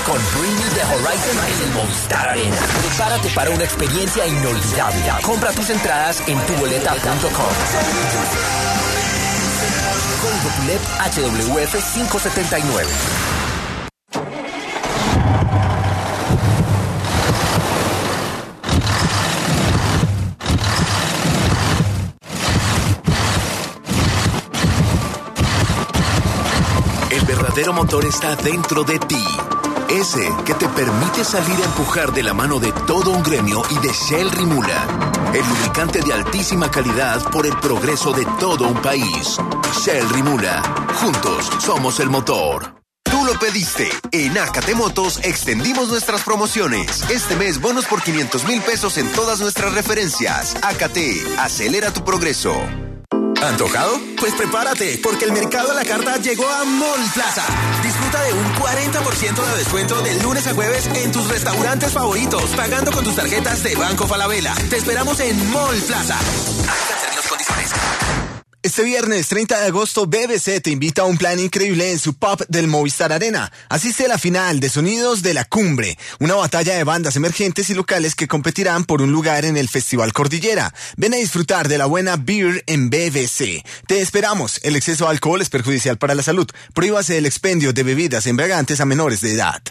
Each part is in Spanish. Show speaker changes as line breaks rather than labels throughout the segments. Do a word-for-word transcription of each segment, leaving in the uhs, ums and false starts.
con Bring Me the Horizon en el Movistar Arena. Prepárate para una experiencia inolvidable. Compra tus entradas en tu boleta punto com. Código T U L E P H W F quinientos setenta y nueve.
El verdadero motor está dentro de ti. Ese que te permite salir a empujar de la mano de todo un gremio y de Shell Rimula. El lubricante de altísima calidad por el progreso de todo un país. Shell Rimula. Juntos somos el motor.
Tú lo pediste. En Acate Motos extendimos nuestras promociones. Este mes bonos por quinientos mil pesos en todas nuestras referencias. Acate, acelera tu progreso.
¿Antojado? Pues prepárate, porque el mercado a la carta llegó a Mall Plaza. Disfruta de un cuarenta por ciento de descuento de lunes a jueves en tus restaurantes favoritos, pagando con tus tarjetas de Banco Falabella. Te esperamos en Mall Plaza.
Este viernes treinta de agosto, B B C te invita a un plan increíble en su pub del Movistar Arena. Asiste a la final de Sonidos de la Cumbre, una batalla de bandas emergentes y locales que competirán por un lugar en el Festival Cordillera. Ven a disfrutar de la buena beer en B B C. Te esperamos. El exceso de alcohol es perjudicial para la salud. Prohíbase el expendio de bebidas embriagantes a menores de edad.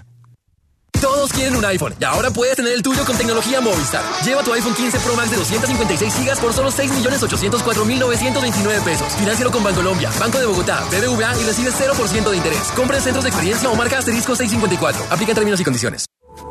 Todos quieren un iPhone y ahora puedes tener el tuyo con tecnología Movistar. Lleva tu iPhone quince Pro Max de doscientos cincuenta y seis gigas por solo seis millones ochocientos cuatro mil novecientos veintinueve pesos. Financialo con Bancolombia, Banco de Bogotá, B B V A y recibe cero por ciento de interés. Compra en centros de experiencia o marca asterisco seiscientos cincuenta y cuatro. Aplica términos y condiciones.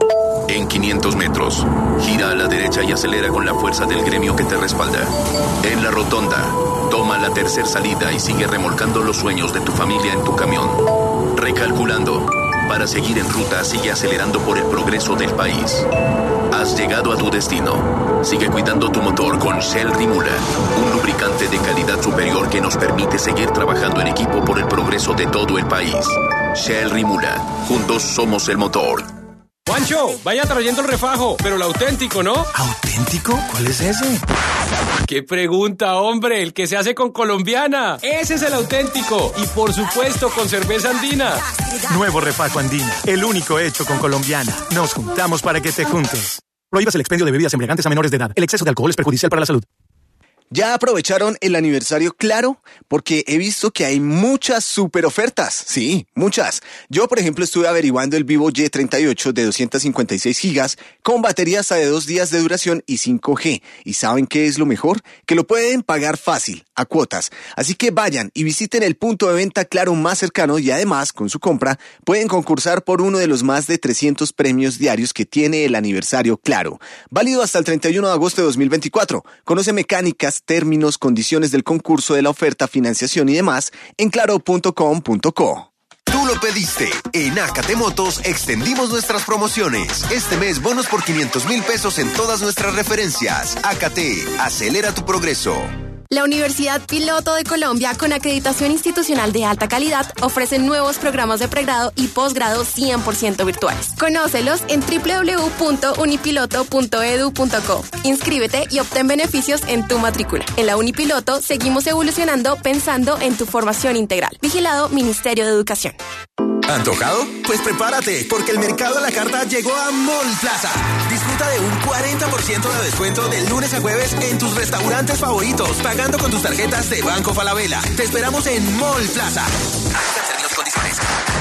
En quinientos metros, gira a la derecha y acelera con la fuerza del gremio que te respalda. En la rotonda, toma la tercera salida y sigue remolcando los sueños de tu familia en tu camión. Recalculando. Para seguir en ruta, sigue acelerando por el progreso del país. Has llegado a tu destino. Sigue cuidando tu motor con Shell Rimula, un lubricante de calidad superior que nos permite seguir trabajando en equipo por el progreso de todo el país. Shell Rimula, juntos somos el motor.
Juancho, vaya trayendo el refajo, pero el auténtico, ¿no?
¿Auténtico? ¿Cuál es ese?
¡Qué pregunta, hombre! El que se hace con colombiana. Ese es el auténtico. Y por supuesto, con cerveza andina.
Nuevo refajo andina. El único hecho con colombiana. Nos juntamos para que te juntes. Prohíbas el expendio de bebidas embriagantes a menores de edad. El exceso de alcohol es perjudicial para la salud.
¿Ya aprovecharon el aniversario Claro? Porque he visto que hay muchas super ofertas. Sí, muchas. Yo, por ejemplo, estuve averiguando el Vivo Y treinta y ocho de doscientos cincuenta y seis gigas con batería hasta de dos días de duración y cinco G. ¿Y saben qué es lo mejor? Que lo pueden pagar fácil, a cuotas. Así que vayan y visiten el punto de venta Claro más cercano y además, con su compra, pueden concursar por uno de los más de trescientos premios diarios que tiene el aniversario Claro. Válido hasta el treinta y uno de agosto de dos mil veinticuatro. Conoce mecánicas, términos, condiciones del concurso, de la oferta, financiación y demás en claro punto com punto co.
Tú lo pediste. En Acate Motos extendimos nuestras promociones. Este mes bonos por quinientos mil pesos en todas nuestras referencias. Acate, acelera tu progreso.
La Universidad Piloto de Colombia, con acreditación institucional de alta calidad, ofrece nuevos programas de pregrado y posgrado cien por ciento virtuales. Conócelos en doble u doble u doble u punto unipiloto punto edu punto co. Inscríbete y obtén beneficios en tu matrícula. En la Unipiloto seguimos evolucionando pensando en tu formación integral. Vigilado Ministerio de Educación.
¿Antojado? Pues prepárate, porque el mercado a la carta llegó a Mall Plaza. Disfruta de un cuarenta por ciento de descuento de lunes a jueves en tus restaurantes favoritos, pagando con tus tarjetas de Banco Falabella. Te esperamos en Mall Plaza. Aplica términos y condiciones.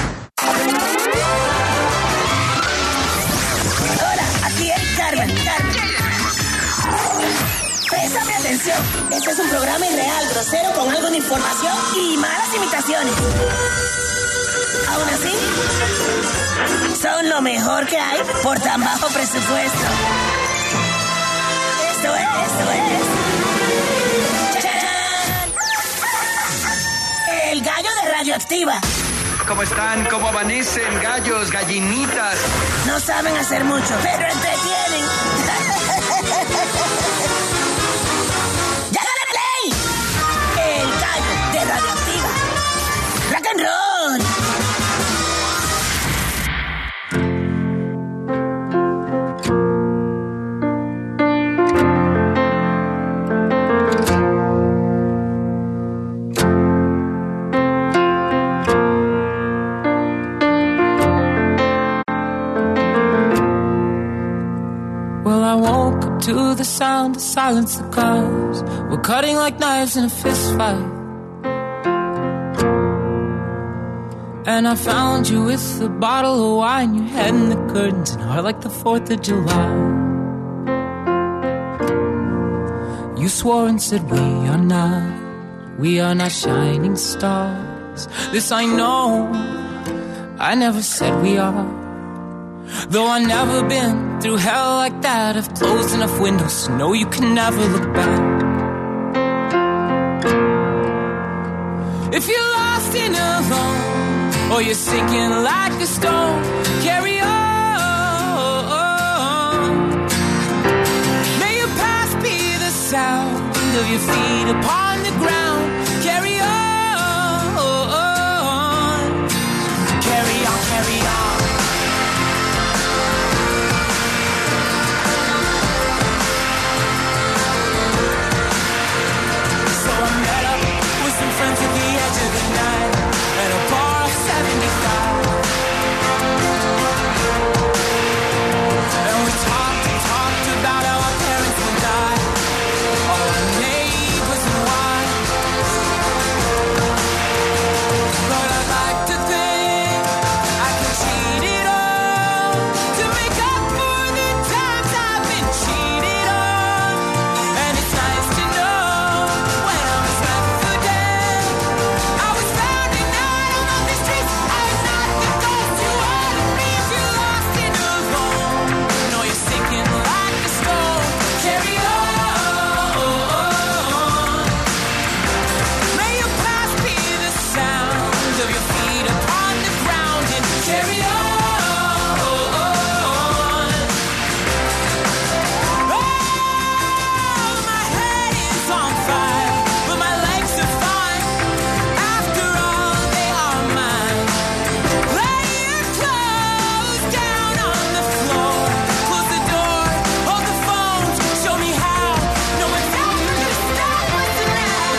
Hola, aquí es Carmen. Carmen. Préstame atención. Este es un programa irreal, grosero, con algo de información y malas imitaciones. Aún así, son lo mejor que hay por tan bajo presupuesto. Esto es, esto es. ¡Chachán! El gallo de Radioactiva.
¿Cómo están? ¿Cómo amanecen? Gallos, gallinitas.
No saben hacer mucho, pero entretienen. ¡Llágale play! El gallo de Radioactiva. ¡Rock and roll!
to the sound of silence that comes. We're cutting like knives in a fist fight. And I found you with a bottle of wine, your head in the curtains, and heart like the fourth of July. You swore and said we are not, we are not shining stars. This I know, I never said we are. Though I've never been through hell like that, I've closed enough windows to know you can never look back. If you're lost and alone, or you're sinking like a stone, carry on. May your past be the sound of your feet upon the ground. Carry on. Carry on, carry on. So I met up with some friends at the edge of the night at a bar of seventy-five. And we talked and talked about how our parents would die, all our neighbors and why. But I'd like to think I can cheat it all to make up for the times I've been cheated on. And it's nice to know when I was left for dead, I was found and not on the streets. I'm not the ghost you ought to be if you're lost and alone. No, you're sinking like a stone. Carry on. May your past be the sound of your feet upon the ground and carry on. Oh, my head is on fire, but my legs are fine. After all, they are mine. Lay your clothes down on the floor. Close the door, hold the phone, show me how. No one's ever gonna stop us tonight.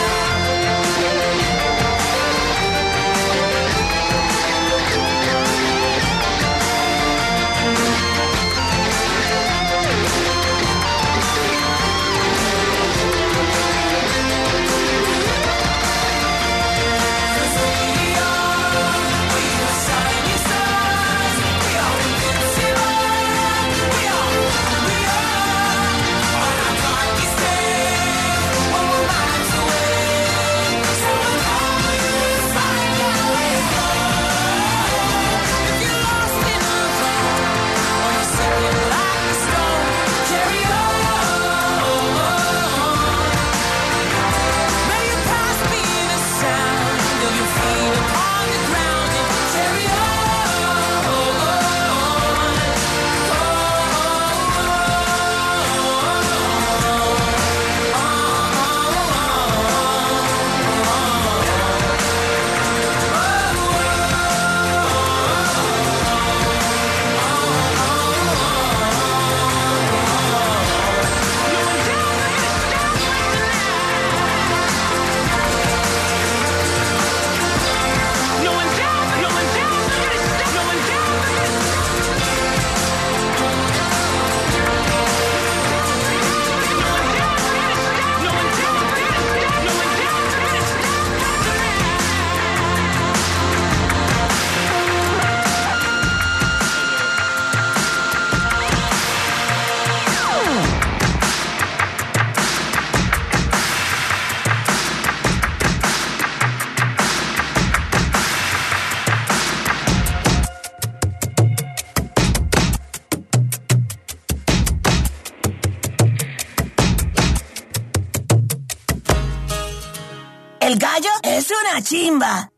El gallo es una chimba.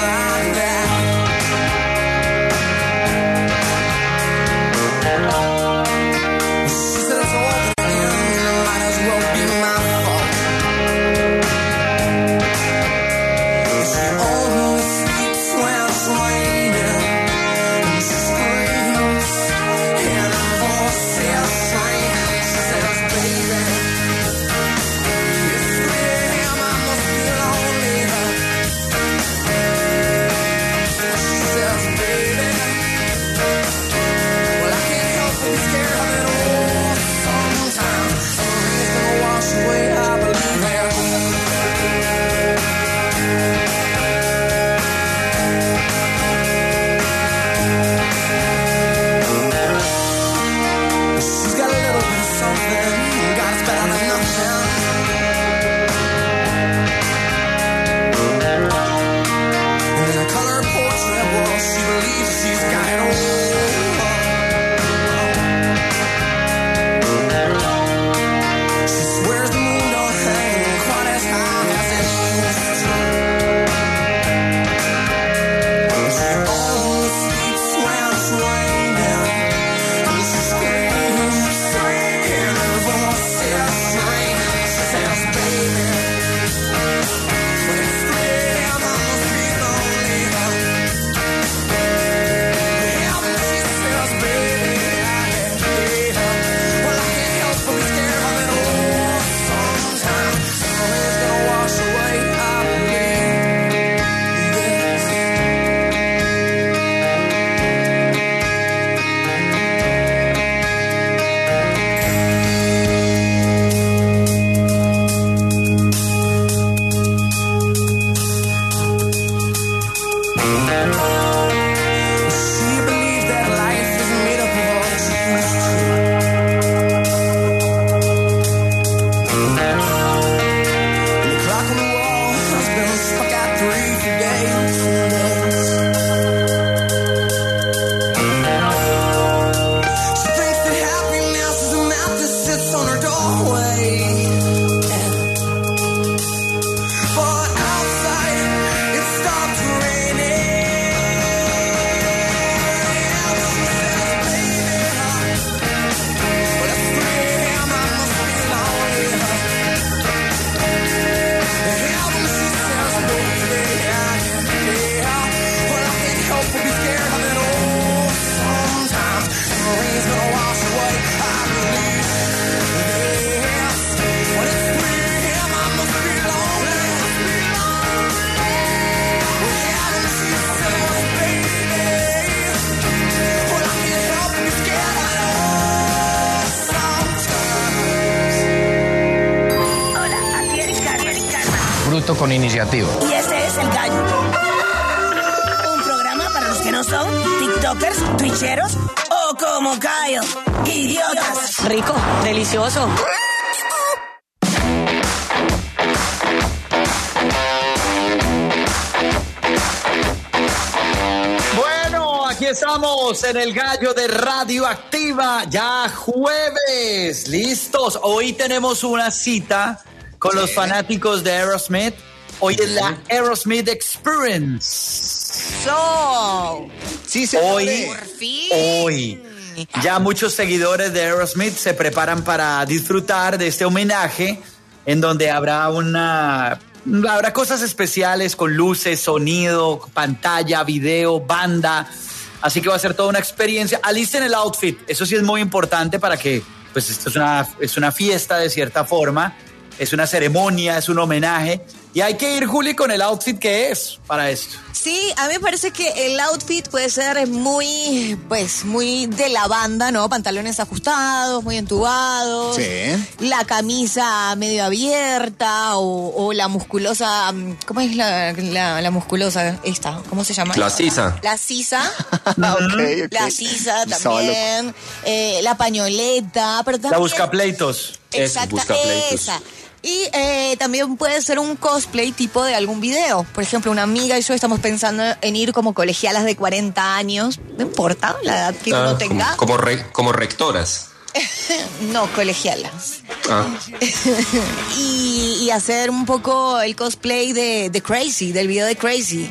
Oh, sujeto con iniciativa.
Y este es El Gallo. Un programa para los que no son tiktokers, twitcheros o como Cayo, idiotas.
Rico, delicioso.
Aquí estamos en El Gallo de Radioactiva, ya jueves, listos. Hoy tenemos una cita con sí. los fanáticos de Aerosmith. Hoy es la Aerosmith Experience.
So,
sí,
hoy,
por fin.
Hoy, ya muchos seguidores de Aerosmith se preparan para disfrutar de este homenaje, en donde habrá una... Habrá cosas especiales con luces, sonido, pantalla, video, banda. Así que va a ser toda una experiencia. Alisten el outfit. Eso sí es muy importante para que, pues esto es una, es una fiesta de cierta forma. Es una ceremonia, es un homenaje. Y hay que ir, Juli, con el outfit que es para esto.
Sí, a mí me parece que el outfit puede ser muy, pues, muy de la banda, ¿no? Pantalones ajustados, muy entubados.
Sí.
La camisa medio abierta o, o la musculosa, ¿cómo es la, la, la musculosa esta? ¿Cómo se llama?
La sisa.
La sisa.
okay, okay.
La sisa también. Eh, la pañoleta, pero también...
La buscapleitos.
Exacta,
buscapleitos.
esa. Y eh, también puede ser un cosplay tipo de algún video. Por ejemplo, una amiga y yo estamos pensando en ir como colegialas de cuarenta años. No importa la edad que
ah,
uno tenga.
Como, como, re, como rectoras.
No, colegialas.
Ah.
y, y hacer un poco el cosplay de, de Crazy, del video de Crazy.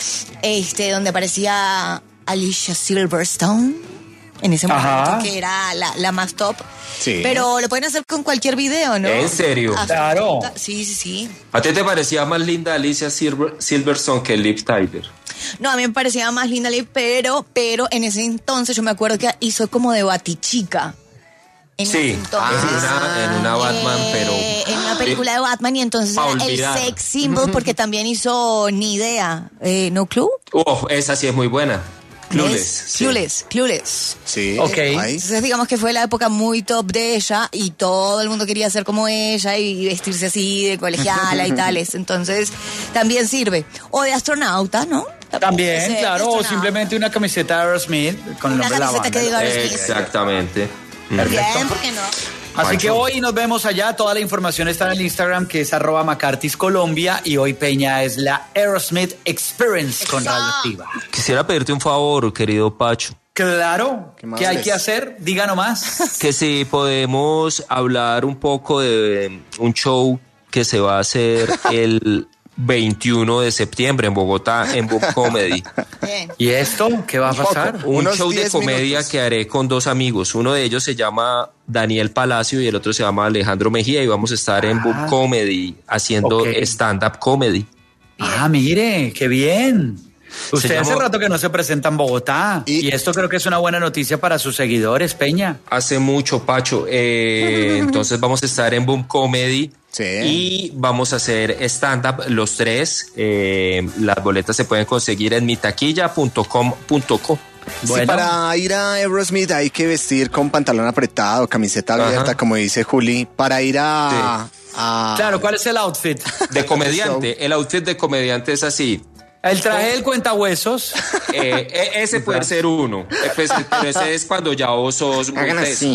Este, donde aparecía Alicia Silverstone. En ese momento, Ajá. que era la, la más top.
Sí.
Pero lo pueden hacer con cualquier video, ¿no?
¿En serio?
Hasta
claro.
Sí, sí, sí.
¿A ti te parecía más linda Alicia Silver, Silverstone que Liv Tyler?
No, a mí me parecía más linda Liv, pero, pero en ese entonces yo me acuerdo que hizo como de Batichica. En
sí,
entonces,
en, una, en una Batman,
eh,
pero...
En una película de Batman, y entonces era el sex symbol, porque también hizo Ni Idea. Eh, ¿No Clue?
Oh, esa sí es muy buena. Clueless.
Sí. Clueless, Clueless.
Sí.
Ok.
Entonces digamos que fue la época muy top de ella y todo el mundo quería ser como ella y vestirse así de colegiala y tales. Entonces también sirve. O de astronauta, ¿no?
También, claro. O simplemente una camiseta de Aerosmith con el nombre de la banda.
Que diga Aerosmith.
Exactamente.
Perfecto. Bien, ¿por qué no?
Así que hoy nos vemos allá. Toda la información está en el Instagram, que es arroba Macartis Colombia. Y hoy, Peña, es la Aerosmith Experience con Radioactiva.
Quisiera pedirte un favor, querido Pacho.
Claro. ¿Qué, ¿Qué hay
ves?
que hacer? Diga nomás.
Que si podemos hablar un poco de un show que se va a hacer el veintiuno de septiembre en Bogotá, en Boom Comedy.
¿Y esto? ¿Qué va a pasar?
Un show de comedia
minutos.
que haré con dos amigos. Uno de ellos se llama Daniel Palacio y el otro se llama Alejandro Mejía, y vamos a estar en Boom Comedy haciendo
okay.
stand-up comedy.
Ah, mire, qué bien. Usted
Se
hace
llamó...
rato que no se presenta en Bogotá y... y esto creo que es una buena noticia para sus seguidores, Peña.
Hace mucho, Pacho. Eh, entonces vamos a estar en Boom Comedy.
Sí.
Y vamos a hacer stand-up los tres. Eh, las boletas se pueden conseguir en mitaquilla punto com punto co.
Bueno. Sí, para ir a Aerosmith hay que vestir con pantalón apretado, camiseta abierta, Ajá. como dice Juli. Para ir a,
sí.
a...
Claro, ¿cuál es el outfit?
De comediante. El outfit de comediante es así.
El traje del cuentahuesos.
Eh, ese puede ser uno. Pero ese es cuando ya vos sos muy
Hagan así.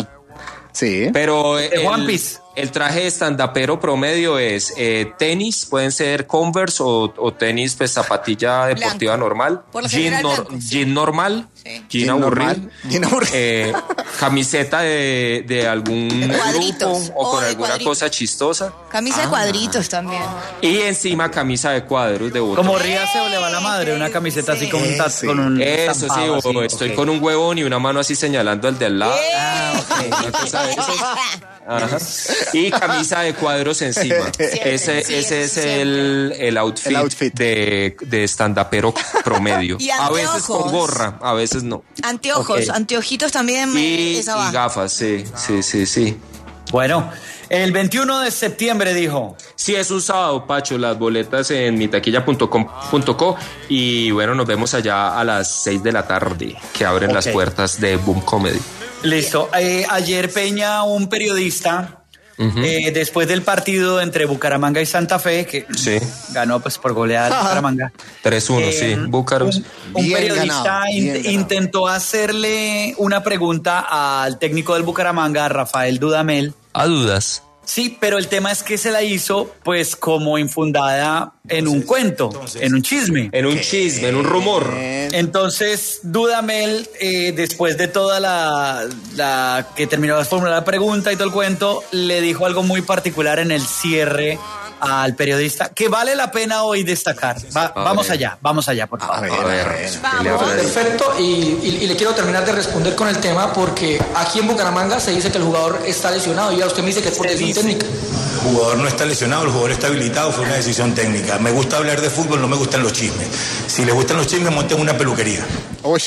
Sí.
Pero
el, One Piece.
El traje stand-upero promedio es eh, tenis, pueden ser Converse o, o tenis, pues zapatilla deportiva blanco. Normal. Jean, nor, blanco, sí. jean normal. Sí. Jean, jean aburrido. Jean aburrido. Eh, camiseta de, de algún de grupo o, o con alguna cuadritos. Cosa chistosa.
Camisa ah. de cuadritos también.
Y encima camisa de cuadros de botón.
Como ríase o le va la madre, una camiseta sí. así con un,
sí.
con un
Eso sí, o
así,
estoy
okay.
con un huevón y una mano así señalando al de al lado.
Ah, okay.
Una cosa de esas. Ajá. Y camisa de cuadros encima. Siempre, ese sí, ese es el, el, outfit el outfit de, de stand-upero promedio. A veces con gorra, a veces no.
Anteojos, okay. anteojitos también.
Y, y gafas, sí, sí, sí, sí.
Bueno, el veintiuno de septiembre dijo.
Sí, es un sábado, Pacho. Las boletas en mitaquilla punto com punto co. Y bueno, nos vemos allá a las seis de la tarde, que abren okay. las puertas de Boom Comedy.
Listo. Eh, ayer, Peña, un periodista Uh-huh. Eh, después del partido entre Bucaramanga y Santa Fe, que
sí.
ganó pues por goleada de Bucaramanga.
tres uno, eh, sí, Bucaramanga.
Un, un periodista in, intentó hacerle una pregunta al técnico del Bucaramanga, Rafael Dudamel.
¿A dudas?
Sí, pero el tema es que se la hizo pues como infundada en un cuento, entonces, en un chisme.
En un ¿Qué? chisme, en un rumor.
Entonces, Dudamel, eh, después de toda la, la que terminó de formular la pregunta y todo el cuento, le dijo algo muy particular en el cierre al periodista que vale la pena hoy destacar. Va, vamos ver. allá, vamos allá, por favor.
A ver, a ver, a ver.
Vamos. Perfecto, y, y, y le quiero terminar de responder con el tema porque aquí en Bucaramanga se dice que el jugador está lesionado y ya usted me dice que es por decisión técnica.
El jugador no está lesionado, el jugador está habilitado, fue una decisión técnica. Me gusta hablar de fútbol, no me gustan los chismes. Si le gustan los chismes, monten una peluquería.
Uy,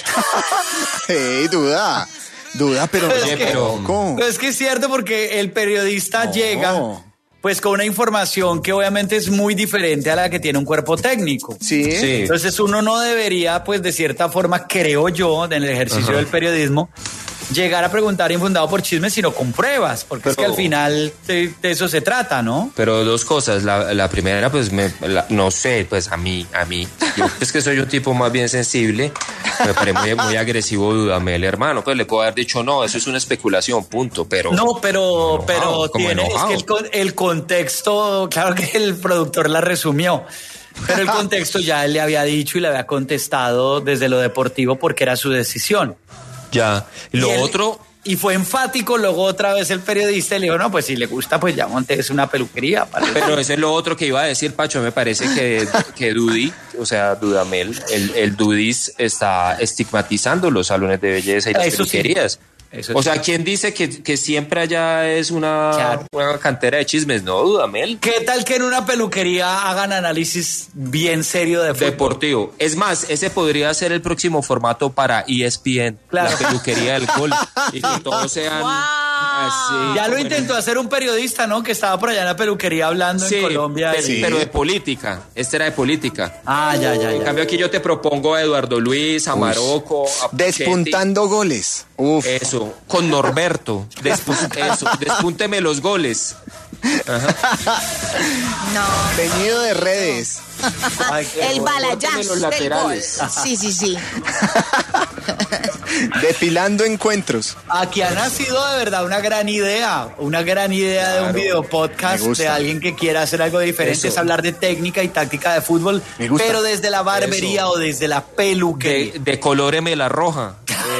hey, duda. Duda, pero
no. Es que, pero, es que es cierto porque el periodista no. llega pues con una información que obviamente es muy diferente a la que tiene un cuerpo técnico.
Sí.
sí. Entonces uno no debería, pues de cierta forma, creo yo, en el ejercicio Ajá. del periodismo, llegar a preguntar infundado por chismes, sino con pruebas, porque pero, es que al final de, de eso se trata, ¿no?
Pero dos cosas. La, la primera, pues, me, la, no sé, pues a mí, a mí, yo es que soy un tipo más bien sensible, me parece muy, muy agresivo Dudamel, hermano, pues le puedo haber dicho, no, eso es una especulación, punto, pero...
No, pero, enojado, pero tiene, es que el, el contexto, claro que el productor la resumió, pero el contexto ya él le había dicho y le había contestado desde lo deportivo porque era su decisión.
Ya, y lo
y él,
otro...
Y fue enfático, luego otra vez el periodista le dijo, no, pues si le gusta, pues ya montes una peluquería. Para
Pero eso es lo otro que iba a decir, Pacho, me parece que, que Dudi, o sea, Dudamel, el, el Dudis está estigmatizando los salones de belleza y las eso peluquerías. Sí. Eso o sea, sí. ¿quién dice que, que siempre allá es una, claro. una cantera de chismes? No, Dudamel.
¿Qué tal que en una peluquería hagan análisis bien serio de fútbol?
Deportivo. Es más, ese podría ser el próximo formato para E S P N, claro. la peluquería del gol. Y que todos sean... Wow.
Así, ya lo intentó hacer un periodista, ¿no? Que estaba por allá en la peluquería hablando sí, en Colombia.
Pero, sí. pero de política. Este era de política.
Ah, ya, ya, ya.
En cambio aquí yo te propongo a Eduardo Luis, a Marocco, a
Despuntando goles.
Uf. Eso, con Norberto. Despunt, eso, despúnteme los goles. Ajá.
No.
Venido de redes.
Ay, el balayage
los laterales.
Del gol. Sí, sí, sí.
Depilando encuentros.
Aquí ha nacido de verdad una gran idea, una gran idea claro. de un video podcast de alguien que quiera hacer algo diferente, Eso. es hablar de técnica y táctica de fútbol, pero desde la barbería Eso. o desde la peluquería.
De, de colóreme la roja.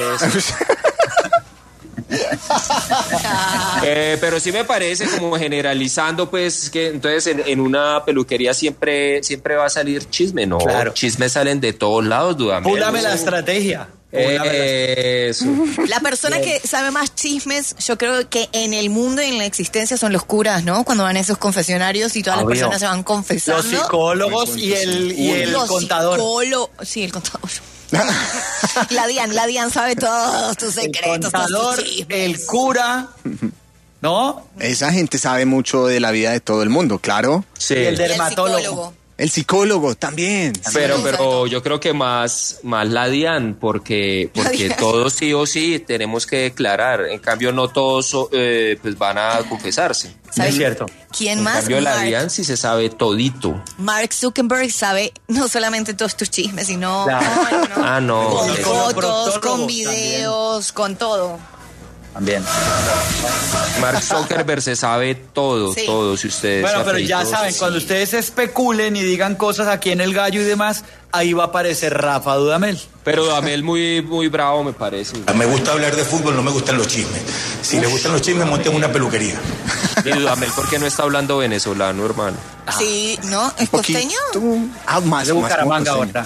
eh, pero sí me parece como generalizando pues que entonces en, en una peluquería siempre siempre va a salir chisme, no,
claro.
chismes salen de todos lados, Dudamel.
Púlame la estrategia.
Eh, eso.
La persona Bien. que sabe más chismes, yo creo que en el mundo y en la existencia son los curas, ¿no? Cuando van a esos confesionarios y todas Obvio. las personas se van confesando.
Los psicólogos y el, y el los contador.
Psicólogo, sí, el contador. La Dian, la Dian sabe todos tus secretos.
El contador,
todos tus
el cura, ¿no?
Esa gente sabe mucho de la vida de todo el mundo, claro.
Sí. Y el dermatólogo.
El psicólogo.
El psicólogo también.
Pero, pero yo creo que más, más la DIAN, porque, porque todos sí o sí tenemos que declarar. En cambio, no todos eh, pues van a confesarse.
Es cierto.
¿Quién
en
más?
En cambio,
Mark.
la DIAN sí se sabe todito.
Mark Zuckerberg sabe no solamente todos tus chismes, sino...
Claro. No, no. Ah, no.
Con fotos, con videos, también. Con todo.
También.
Mark Zuckerberg se sabe todo, sí. todo, si ustedes...
Bueno, pero ya saben, sí. cuando ustedes especulen y digan cosas aquí en El Gallo y demás, ahí va a aparecer Rafa Dudamel.
Pero Dudamel muy, muy bravo, me parece.
Me gusta hablar de fútbol, no me gustan los chismes. Si Uf. le gustan los chismes, monten una peluquería.
Y Dudamel, ¿por qué no está hablando venezolano, hermano?
Sí, ¿no? ¿Es costeño?
Ah, más
de Bucaramanga ahora.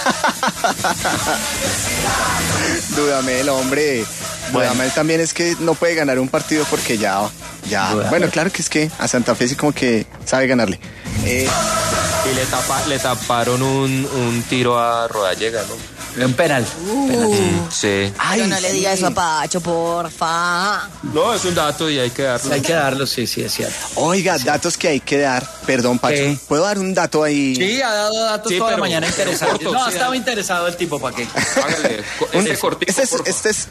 Dudamel, hombre... Bueno. Dudamel también es que no puede ganar un partido porque ya, ya, Dudamel. Bueno, claro que es que a Santa Fe sí como que sabe ganarle. Eh,
y le, tapa, le taparon un, un tiro a Rodallega, ¿no?
Un penal.
Uh.
penal.
Sí.
Ay, Pero no sí. le diga eso a Pacho, porfa.
No, es un dato y hay que darlo.
Hay que darlo, sí, sí, es cierto.
Oiga,
sí.
datos que hay que dar. Perdón, Pacho,
¿Qué?
¿puedo dar un dato ahí?
Sí, ha dado datos
Sí,
toda la
pero-
mañana
pero
interesantes.
corto,
No,
sí,
estaba
dale.
interesado el tipo, ¿para qué?
Hágale, co-
Un-
ese cortico,
este es,
porfa.
este es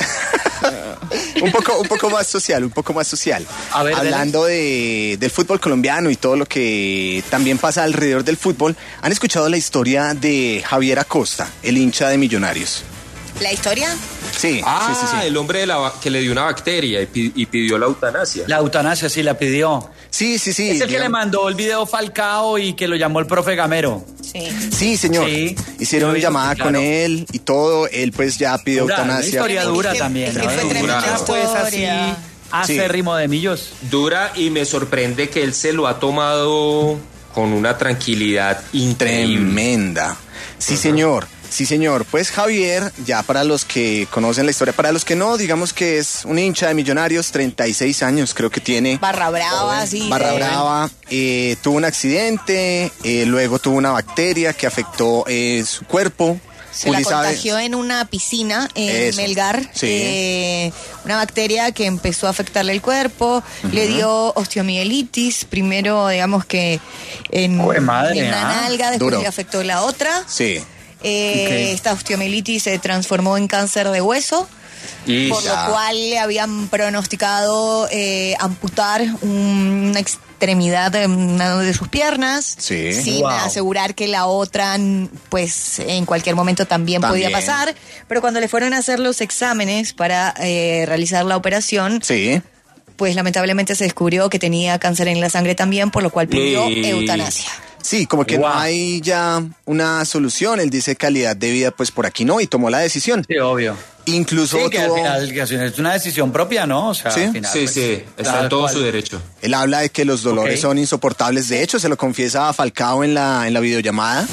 un poco, un poco más social, un poco más social.
A ver,
Hablando de, del fútbol colombiano y todo lo que también pasa alrededor del fútbol, ¿han escuchado la historia de Javier Acosta, el hincha de Millonarios?
¿La historia?
Sí,
Ah,
sí, sí, sí.
el hombre de la, que le dio una bacteria y, pi- y pidió la eutanasia.
La eutanasia sí la pidió.
Sí, sí, sí.
Es el que le
digamos-
mandó el video Falcao y que lo llamó el profe Gamero.
Sí.
Sí, señor.
Sí.
Hicieron
Yo
una
digo
llamada
que claro.
con él y todo. Él pues ya pidió
Dura, una
eutanasia.
historia dura
Es que-
también.
es que
¿no?
fue tremenda
Dura, pues así,
historia.
acérrimo de millos.
Dura, y me sorprende que él se lo ha tomado con una tranquilidad increíble.
Tremenda. Sí, señor. Sí, señor. Pues Javier, ya para los que conocen la historia, para los que no, digamos que es un hincha de Millonarios, treinta y seis años creo que tiene.
Barra brava, sí.
Barra
de-
Brava, eh, tuvo un accidente, eh, luego tuvo una bacteria que afectó eh, su cuerpo.
Se la
Juli sabe-
contagió en una piscina en
Eso,
Melgar.
sí.
eh, una bacteria que empezó a afectarle el cuerpo. Le dio osteomielitis. Primero, digamos que en,
Jue madre,
en una
ah.
nalga, después
Duro.
le afectó la otra.
Sí.
Eh,
Ok.
Esta osteomielitis se transformó en cáncer de hueso.
Y
Por
ya.
lo cual le habían pronosticado eh, amputar un- una extremidad de una de sus piernas,
Sí.
sin
Wow.
asegurar que la otra, pues en cualquier momento también,
También.
podía pasar. Pero cuando le fueron a hacer los exámenes para eh, realizar la operación,
Sí.
pues lamentablemente se descubrió que tenía cáncer en la sangre también, por lo cual pidió
Y-
eutanasia.
Sí, como que
Wow.
no hay ya una solución. Él dice calidad de vida, pues por aquí no, y tomó la decisión.
Sí, obvio.
Incluso
Sí, que al
tuvo-
final que al final es una decisión propia, ¿no? O sea,
Sí.
al final,
sí,
pues,
sí, está
tal
en todo
cual.
su derecho.
Él habla de que los dolores
Ok.
son insoportables. De hecho, se lo confiesa a Falcao en la, en la videollamada.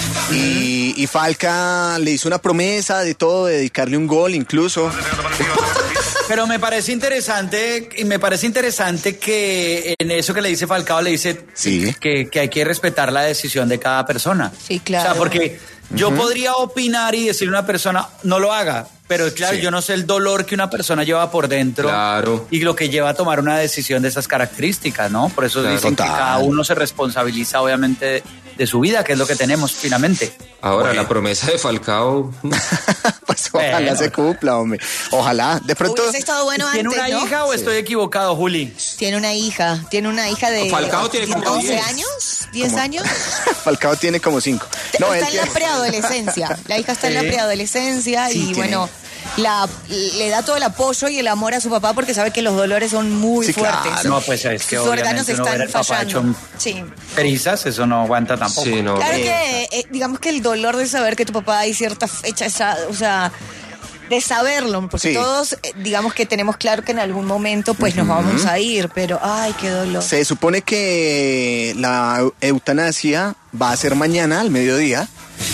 Y, y Falca le hizo una promesa de todo, de dedicarle un gol incluso.
Pero me parece interesante, y me parece interesante que en eso que le dice Falcao le dice
Sí.
que, que hay que respetar la decisión de cada persona.
Sí, claro.
O sea, porque yo podría opinar y decirle a una persona, no lo haga, pero claro,
Sí.
yo no sé el dolor que una persona lleva por dentro
Claro.
y lo que lleva a tomar una decisión de esas características, ¿no? Por eso
Claro.
dicen
Total.
que cada uno se responsabiliza obviamente de, de su vida, que es lo que tenemos finalmente.
Ahora,
Bueno.
la promesa de Falcao.
Pues ojalá
Bueno.
se cumpla, hombre. Ojalá. De pronto.
Hubiese estado bueno
¿Tiene
antes,
una
¿no?
hija o estoy equivocado, Juli?
Tiene una hija, tiene una hija de
Falcao tiene como
doce
diez.
años, diez
Como-
años.
Falcao tiene como cinco. No, él
está en la
tiene-
preadolescencia. La hija está en la
Sí.
preadolescencia
Sí,
y
tiene-
bueno, la, le da todo el apoyo y el amor a su papá porque sabe que los dolores son muy
Sí,
fuertes.
claro.
No, pues es que
Sus órganos
obviamente uno ver
están
al papá
fallando.
hecho
Sí.
perizas, eso no aguanta tampoco.
Sí, no.
Claro
no.
que, eh, digamos que el dolor de saber que tu papá hay cierta fecha, esa- o sea, de saberlo, porque
Sí.
todos, eh, digamos que tenemos claro que en algún momento pues nos vamos a ir, pero ay, qué dolor.
Se supone que la eutanasia va a ser mañana al mediodía.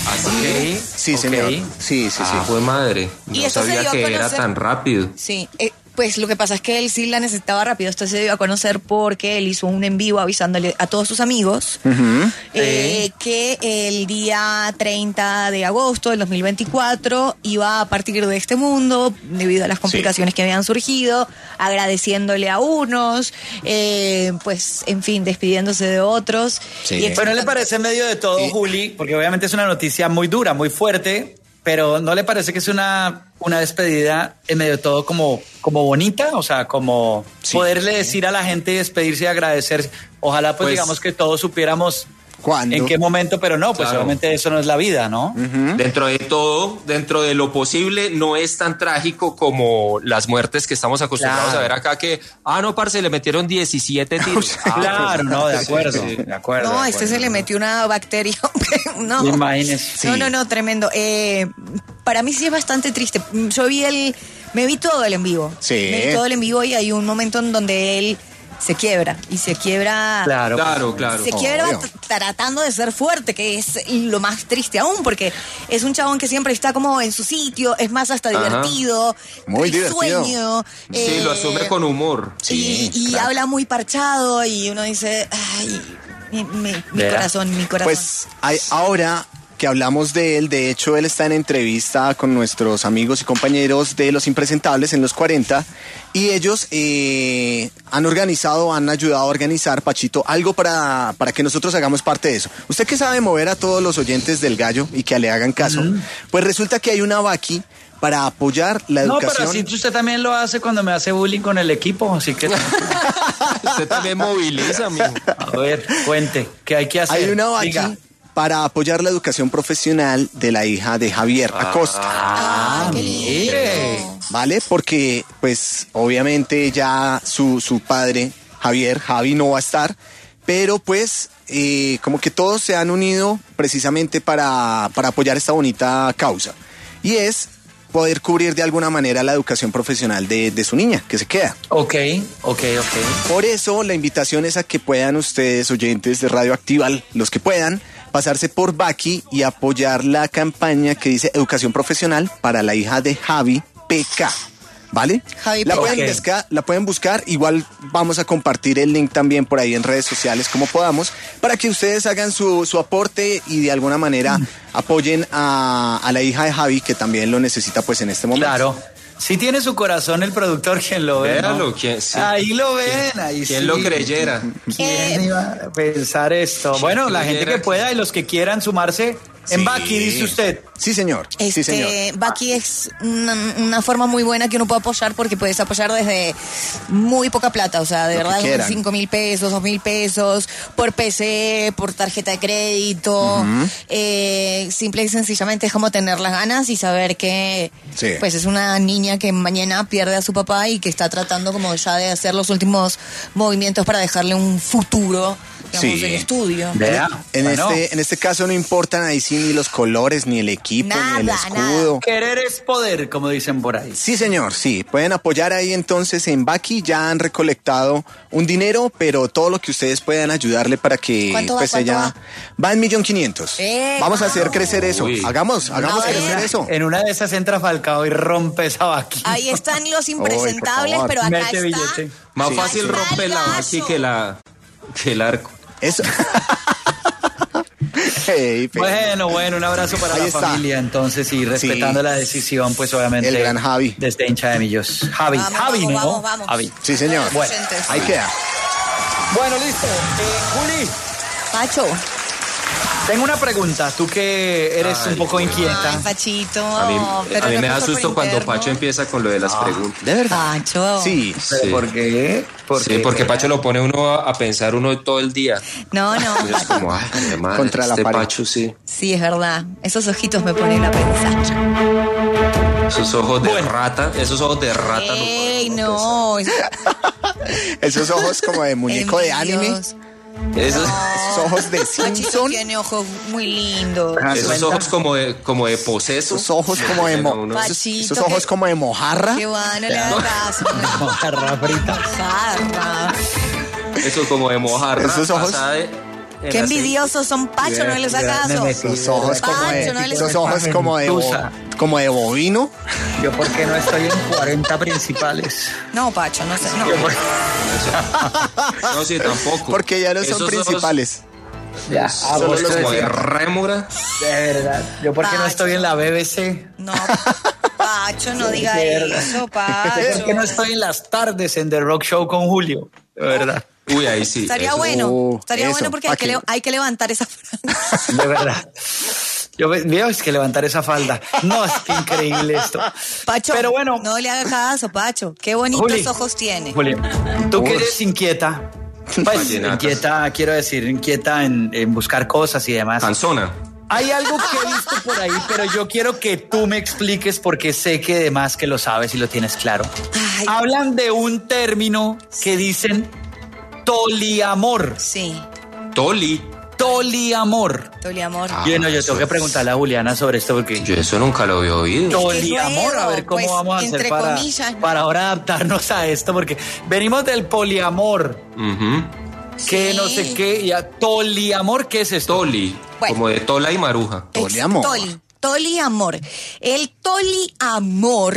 Ok,
Sí,
ok.
señor. Sí, sí, sí.
Ah, fue madre.
Y
No
esto se
sabía
dio a
que era
conocer-
tan rápido.
Sí, eh, pues lo que pasa es que él sí la necesitaba rápido. Esto se dio a conocer porque él hizo un en vivo avisándole a todos sus amigos
Ujú.
eh, que el día treinta de agosto del dos mil veinticuatro iba a partir de este mundo debido a las complicaciones que habían surgido, agradeciéndole a unos, eh, pues en fin, despidiéndose de otros.
Sí.
Y
Pero ¿no le parece en medio de todo,
Sí.
Juli? Porque obviamente es una noticia muy dura, muy fuerte, pero ¿no le parece que es una, una despedida en medio de todo como, como bonita? O sea, como
Sí.
poderle decir a la gente y despedirse y agradecer. Ojalá pues,
Pues-
digamos que todos supiéramos
¿Cuándo?
en qué momento, pero no, pues
Claro.
obviamente eso no es la vida, ¿no?
Dentro de todo, dentro de lo posible, no es tan trágico como las muertes que estamos acostumbrados
Claro.
a ver acá que, ah, no, parce, le metieron diecisiete tiros. Ah,
Claro, no, de acuerdo,
Sí.
de acuerdo.
No,
de
a este
acuerdo.
se le metió una bacteria. no.
Imagínese.
No,
Sí.
no, no, tremendo. Eh, para mí sí es bastante triste. Yo vi el, me vi todo el en vivo.
Sí.
Me vi todo el en vivo y hay un momento en donde él se quiebra y se quiebra.
Claro,
Claro, claro.
Se quiebra
Obvio.
t- tratando de ser fuerte, que es lo más triste aún, porque es un chabón que siempre está como en su sitio, es más hasta
Ajá.
divertido,
Muy divertido.
risueño,
Sí,
eh,
lo asume con humor.
y, y
claro.
habla muy parchado y uno dice, ay, mi, mi- mi
Vea.
corazón, mi corazón.
Pues hay, ahora que hablamos de él. De hecho, él está en entrevista con nuestros amigos y compañeros de Los Impresentables en los cuarenta y ellos eh, han organizado, han ayudado a organizar, Pachito, algo para, para que nosotros hagamos parte de eso. Usted que sabe mover a todos los oyentes del Gallo y que le hagan caso, uh-huh. pues resulta que hay una vaqui para apoyar la educación.
No, pero así usted también lo hace cuando me hace bullying con el equipo, así que...
Usted también moviliza, amigo.
A ver, cuente, ¿qué hay que hacer?
Hay una vaqui
Diga.
para apoyar la educación profesional de la hija de Javier Acosta.
Ah, qué
mire.
¿Vale? Porque, pues, obviamente ya su, su padre, Javier, Javi, no va a estar, pero pues, eh, como que todos se han unido precisamente para, para apoyar esta bonita causa. Y es poder cubrir de alguna manera la educación profesional de, de su niña, que se queda.
Ok, ok, ok.
Por eso la invitación es a que puedan ustedes, oyentes de Radio Actival, los que puedan, pasarse por Vaqui y apoyar la campaña que dice Educación Profesional para la hija de Javi P K. ¿Vale?
Javi
la,
P K.
pueden
Okay.
buscar, la pueden buscar, igual vamos a compartir el link también por ahí en redes sociales como podamos, para que ustedes hagan su, su aporte y de alguna manera mm. apoyen a, a la hija de Javi, que también lo necesita pues en este momento.
Claro. Si tiene su corazón el productor, quien lo ve.
Véalo,
¿no?
¿quién, sí.
Ahí lo ven,
¿Quién,
ahí
¿quién
sí.
lo creyera?
¿Quién
Eh,
iba a pensar esto? Bueno, la gente que pueda y los que quieran sumarse en
Sí.
Vaqui, dice usted.
Sí, señor.
Este,
sí, señor.
Vaqui es una, una forma muy buena que uno puede apoyar porque puedes apoyar desde muy poca plata, o sea, de
Lo que
verdad,
quieran.
cinco mil pesos, dos mil pesos, por P C, por tarjeta de crédito.
Ujú.
eh, simple y sencillamente es como tener las ganas y saber que
Sí.
pues es una niña que mañana pierde a su papá y que está tratando como ya de hacer los últimos movimientos para dejarle un futuro, digamos,
Sí.
en estudio.
Vea.
En,
Bueno.
este, en este caso no importan ahí sí ni los colores, ni el equipo, ni el
Nada,
escudo.
Querer es poder, como dicen por ahí.
Sí, señor, sí. Pueden apoyar ahí entonces en Vaqui. Ya han recolectado un dinero, pero todo lo que ustedes puedan ayudarle para que
¿Cuánto va,
pues
cuánto
ella
va?
va en millón quinientos.
Eh,
Vamos a hacer crecer eso.
Uy.
Hagamos, hagamos
A ver.
crecer eso.
En una de esas entra Falcao y rompe esa Vaqui.
Ahí están los impresentables,
favor.
pero acá
Mete
está.
billete.
Más
Sí.
fácil
Está el
romper la
gallo.
Vaqui que la que el arco.
Eso. Hey, pero-
Bueno, bueno, un abrazo para
Ahí
la
está.
familia, entonces, y respetando
Sí.
la decisión, pues obviamente.
El gran Javi.
De este hincha de millos. Javi,
Vamos,
Javi,
vamos,
¿no?
vamos, vamos.
Javi.
Sí, señor.
Bueno,
ahí queda.
Bueno, listo. Eh, Juli,
Pacho.
tengo una pregunta. Tú que eres
Ay,
un poco inquieta.
Ay, Pachito.
A mí,
pero
a mí
no
me da
pasó por
susto cuando
interno.
Pacho empieza con lo de las preguntas.
¿De verdad?
Pacho.
Sí.
¿Pero
Sí.
por qué? ¿Por
Sí,
qué?
porque Pacho lo pone uno a, a pensar uno todo el día.
No, no.
Entonces es como, ay, mi madre,
Contra la
este
pared.
Pacho, sí.
Sí, es verdad. Esos ojitos me ponen a pensar.
Esos ojos de rata, esos ojos de rata.
Ey, no.
Esos ojos como de muñeco de anime.
Envidioso.
Esos,
Esos ojos de
Pachito
Simpson.
tiene ojos muy lindos.
esos ojos como de, como de poseso.
Esos ojos como de mo-
Uno-
esos,
Pachito,
esos ojos
que-
como de mojarra.
Qué bueno, le da caso.
Mojarra frita.
Mojarra.
Esos como de mojarra.
Esos ojos-
pasada de- en
Qué
aceite.
envidiosos son, Pacho, no les da caso.
Esos ojos como de,
Pacho, no les
esos ojos como de, bo-
Tusa.
como de bovino.
Yo porque no estoy en cuarenta principales.
No, Pacho, no sé. No.
Yo por-
No, sí, tampoco.
Porque ya no
Esos
son
ojos-
principales.
Ya,
Solo
vos
los como de
decías.
rémora.
De verdad. Yo porque no
Pacho.
estoy en la B B C.
No, Pacho, no diga
De verdad.
eso,
Yo
Pacho.
porque no estoy en las tardes en The Rock Show con Julio. De verdad.
Uy, ahí sí.
Estaría
eso-
bueno,
Uh,
estaría
eso,
bueno porque hay
pa'
que,
que-
le- hay que levantar esa franja.
De verdad. Yo ve- veo es que levantar esa falda. No, es que increíble esto.
Pacho,
Pero bueno.
no le haga caso, Pacho. Qué bonitos
Juli.
ojos tiene.
Julio, tú que
Uy.
eres inquieta. Pues
Vallenatas.
inquieta, quiero decir, inquieta en, en buscar cosas y demás.
Canzona.
Hay algo que he visto por ahí, pero yo quiero que tú me expliques porque sé que además que lo sabes y lo tienes claro.
Ay,
Hablan de un término que dicen toliamor.
sí,
Toli.
Toliamor.
Toliamor.
Ah,
Bueno, yo
eso-
tengo que preguntarle a Juliana sobre esto porque...
Yo eso nunca lo había oído.
Toliamor, a ver cómo
pues,
vamos a hacer
entre
para,
comillas.
para ahora adaptarnos a esto, porque venimos del poliamor,
Ujú.
que
Sí.
no sé qué, y a toliamor, ¿qué es esto?
Toli.
Bueno.
Como de tola y maruja.
Es
Toliamor.
Toli, toliamor. El toliamor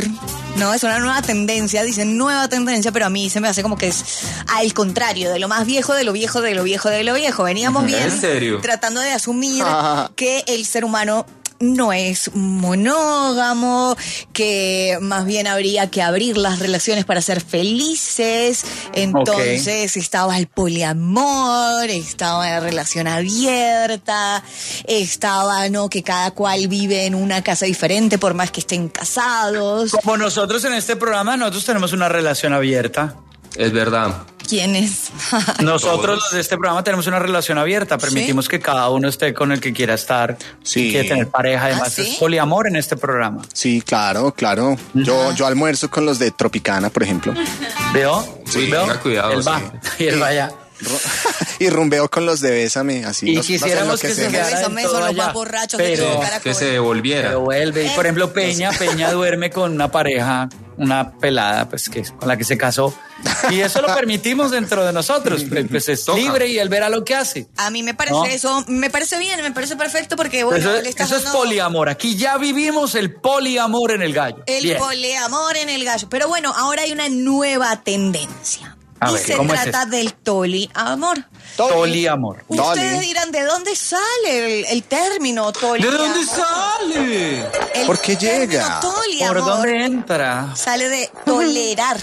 No, es una nueva tendencia, dicen nueva tendencia, pero a mí se me hace como que es al contrario, de lo más viejo, de lo viejo, de lo viejo, de lo viejo. Veníamos bien
¿En serio?
tratando de asumir que el ser humano no es monógamo, que más bien habría que abrir las relaciones para ser felices. Entonces okay. estaba el poliamor, estaba la relación abierta, estaba, ¿no?, que cada cual vive en una casa diferente por más que estén casados.
Como nosotros en este programa, nosotros tenemos una relación abierta.
Es verdad.
¿Quién es?
Nosotros los de este programa tenemos una relación abierta, permitimos ¿sí? que cada uno esté con el que quiera estar, sí. quiere tener pareja, además ¿ah, sí? es poliamor en este programa.
Sí, claro, claro. Yo, yo almuerzo con los de Tropicana, por ejemplo.
¿Veo?
Sí,
¿veo?
Tenga cuidado.
Él va,
sí.
y él va allá.
Y rumbeo con los de Bésame, así.
Y
no,
quisiéramos
no
que, que
se
quedara
Bésame son los más borrachos
pero,
de
que se devolviera.
Pero vuelve. Y por ejemplo, Peña, Peña duerme con una pareja, una pelada, pues que con la que se casó. Y eso lo permitimos dentro de nosotros. Pues es Toca. libre y él verá lo que hace.
A mí me parece ¿no? eso, me parece bien, me parece perfecto porque bueno,
eso,
le está
eso
dando...
es poliamor. Aquí ya vivimos el poliamor en el gallo.
El bien. poliamor en el gallo. Pero bueno, ahora hay una nueva tendencia.
A
y
ver,
se
¿cómo
trata
es
del toliamor.
Toliamor.
Ustedes
Toli.
dirán, ¿de dónde sale el, el término toliamor?
¿De dónde sale?
El
¿Por qué llega?
Toliamor
¿Por dónde entra?
sale de tolerar.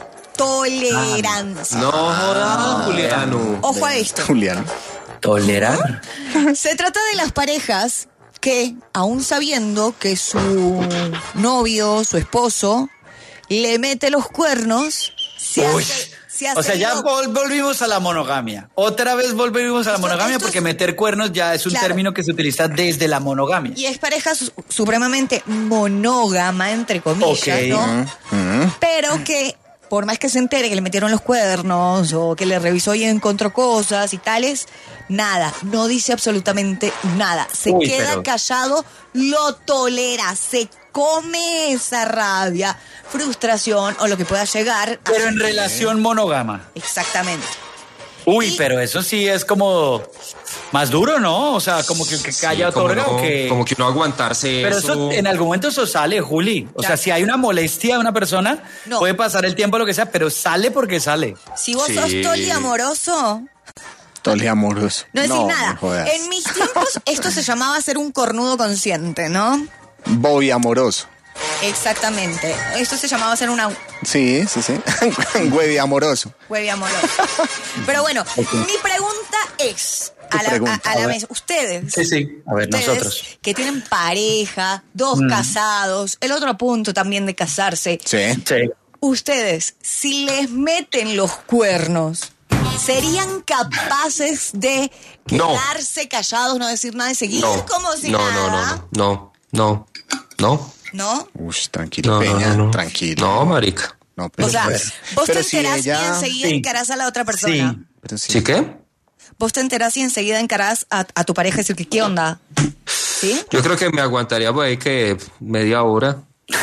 Tolerancia.
No jodas, Juliano.
Ojo a esto.
Juliano.
Tolerar.
Se trata de las parejas que, aún sabiendo que su novio, su esposo, le mete los cuernos, se
Uy.
hace, se hace
O sea, ya
loco.
vol- volvimos a la monogamia. Otra vez volvimos a la
Esto-
monogamia
esto
porque
es-
meter cuernos ya es un
Claro.
término que se utiliza desde la monogamia.
Y es pareja su- supremamente monógama, entre comillas,
Ok.
¿no?
Mm.
Pero que, por más que se entere que le metieron los cuernos o que le revisó y encontró cosas y tales, nada, no dice absolutamente nada. Se
Uy,
queda
pero-
callado, lo tolera, se come esa rabia, frustración o lo que pueda llegar a
Pero en
sentir.
relación monógama.
Exactamente.
Uy,
Y-
pero eso sí es como más duro, ¿no? O sea, como que, que calla
Sí, como,
otorga
no,
o que...
como que no aguantarse
Pero
eso.
eso, en algún momento eso sale, Juli. O sea, si hay una molestia de una persona,
No.
puede pasar el tiempo, lo que sea, pero sale porque sale.
Si vos
Sí.
sos toliamoroso,
Toliamoroso.
no decís
no
nada.
me jodas.
En mis tiempos esto se llamaba ser un cornudo consciente, ¿no?
Boy amoroso.
Exactamente. Esto se llamaba ser una
Sí, sí, sí. Huevi amoroso.
huevi amorosa. Pero bueno, mi pregunta es
Tu
a la,
pregunta,
a- a la
a ver.
mesa, ustedes,
Sí, sí. A ver,
ustedes
nosotros.
que tienen pareja, dos
Mm.
casados, el otro punto también de casarse,
Sí.
Sí.
ustedes, si les meten los cuernos, ¿serían capaces de
No.
quedarse callados, no decir nada y seguir
No,
como si
no,
nada?
no, no, no, no, no,
¿No?
Uy, tranquilo,
no,
Peña,
no, no.
tranquilo.
No, marica.
No, pero,
O sea,
pero-
vos
pero
te
si
enterás
ella-
y enseguida
Sí.
encarás a la otra persona.
Sí.
pero si-
¿Sí qué?
Vos te enterás y enseguida encarás a, a tu pareja y decir que qué onda. ¿Sí?
Yo creo que me aguantaría por ahí que media hora.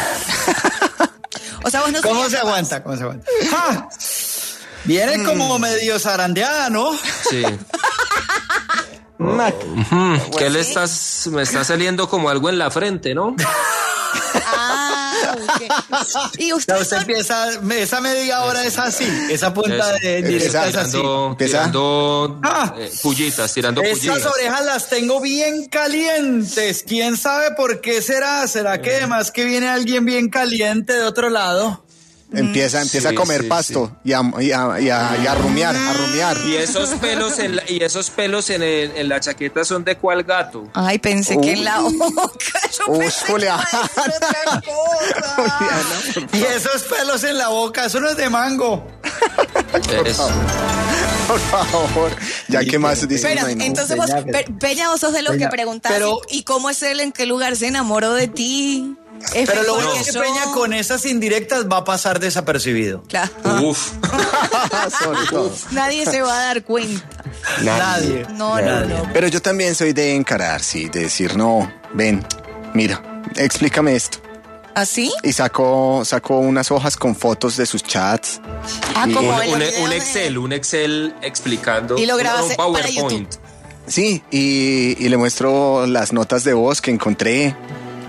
O sea, vos no
¿Cómo
serías
se
capaz.
aguanta? ¿Cómo se aguanta? ¡Ja! Viene como medio zarandeada, ¿no?
Sí.
Mac.
Ujú, ¿Qué le estás? Me está saliendo como algo en la frente, ¿no?
Ah, ok. Y
Ya
ustedes
usted
son...
empieza, esa media hora es así, esa punta
Eso.
de directa es así.
Tirando,
Empieza.
tirando
Ah.
eh, pullitas, tirando
Esas
pullitas.
orejas las tengo bien calientes. ¿Quién sabe por qué será? ¿Será que además que viene alguien bien caliente de otro lado?
Empieza, empieza
Sí,
a comer
sí,
pasto y, a, y, a, y, a, y a rumiar, a rumiar.
Y esos pelos en la, y esos pelos en, el- en la chaqueta son de cuál gato.
Ay, pensé que en la boca. Yo
Uy,
pensé que
Julián.
iba a decir otra cosa.
Juliana, por
Y esos pelos en la boca, eso no es de mango.
Es-
Por favor. Ya que más dicen.
Pero,
no hay-
entonces vos,
Peña,
Pe- Peña, vos sos de los
Peña,
que preguntás,
pero-
¿y cómo es él? ¿En qué lugar se enamoró de ti? Es
Pero lo
mejor
bueno es que
yo.
Peña con esas indirectas va a pasar desapercibido.
Claro.
Uf.
Sobre todo.
Nadie se va a dar cuenta.
Nadie.
No, no, no.
Pero yo también soy de encarar, sí, de decir, no, ven, mira, explícame esto.
¿Así?
Y sacó, sacó unas hojas con fotos de sus chats.
Ah,
Y-
como
Un,
en los
un-
videos
un
de-
Excel, un Excel explicando.
Y lo
un-
grabaste
un
para
PowerPoint.
YouTube.
Sí, y, y le muestro las notas de voz que encontré.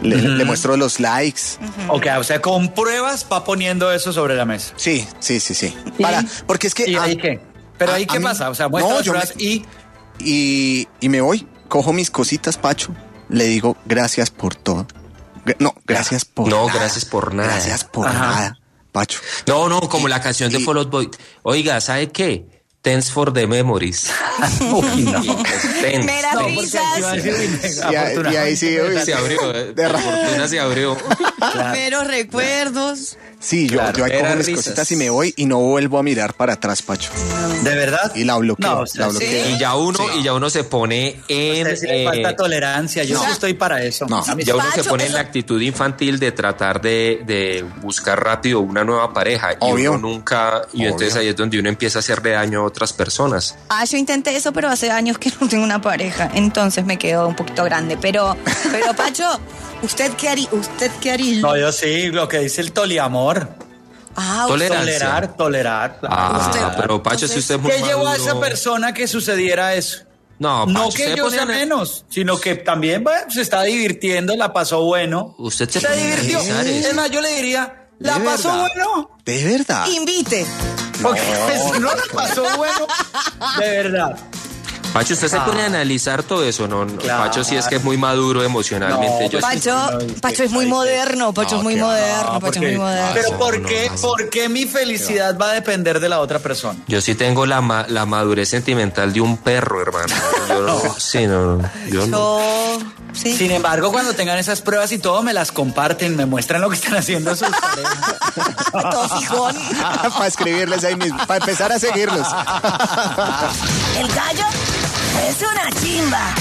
Le, uh-huh. le muestro los likes.
Uh-huh. Ok, o sea, con pruebas va poniendo eso sobre la mesa.
Sí, sí, sí, sí. Para, porque es que...
¿Y
a,
ahí qué? ¿Pero a, ahí qué mí, pasa? O sea, muestra
no,
las pruebas
me,
y...
y... Y me voy, cojo mis cositas, Pacho, le digo gracias por todo. No, gracias por
no,
nada.
No, gracias por nada.
Gracias por
Ajá.
nada, Pacho.
No, no, como y, la canción de
y,
Fall Out Boy. Oiga, ¿sabe qué? Thanks for the memories.
Uy, no. Mera
no,
risas.
Y, y ahí sí, uy,
se abrió. De, de fortuna se abrió.
Claro. Meros recuerdos.
Sí, yo, claro, yo ahí cojo mis risas. cositas y me voy y no vuelvo a mirar para atrás, Pacho.
¿De verdad?
Y la bloqueo.
No, o sea,
la bloqueo.
Sí. Y ya uno, sí. y ya uno se pone en.
Usted sí le falta
eh,
tolerancia. Yo no. sí estoy para eso.
No. Ya uno Pacho, se pone eso... en la actitud infantil de tratar de, de buscar rápido una nueva pareja.
Obvio.
Y uno nunca. Y Obvio. entonces ahí es donde uno empieza a hacerle daño a otras personas.
Ah, yo intenté eso, pero hace años que no tengo una pareja. Entonces me quedó un poquito grande. Pero, pero Pacho, ¿usted qué haría? ¿Usted qué haría?
No, yo sí, lo que dice el toliamor.
Ah,
tolerar, tolerar.
Ah, usted, pero Pacho, si usted es muy
¿qué
maduro...
llevó a esa persona que sucediera eso?
No, Pacho,
no que yo sea menos, sino que también bueno, se está divirtiendo, la pasó bueno.
Usted se,
se divirtió. Es más, yo le diría, ¿la pasó
verdad?
bueno?
¿De verdad?
Invite.
Porque no. si no la pasó bueno, de verdad.
Pacho, usted se ah. pone a analizar todo eso, ¿no? Claro. Pacho sí es que es muy maduro emocionalmente.
No,
yo
Pacho, sí, Pacho es muy moderno, Pacho no, es muy moderno,
no,
Pacho es muy moderno.
Pero ¿por qué, no, ¿por qué mi felicidad va a depender de la otra persona?
Yo sí tengo la, ma la madurez sentimental de un perro, hermano. Yo no, sí, no, yo no.
Sí.
Sin embargo, cuando tengan esas pruebas y todo, me las comparten, me muestran lo que están haciendo sus parejas.
Todo fijón.
Para escribirles ahí mismo, para empezar a seguirlos.
El gallo es una chimba.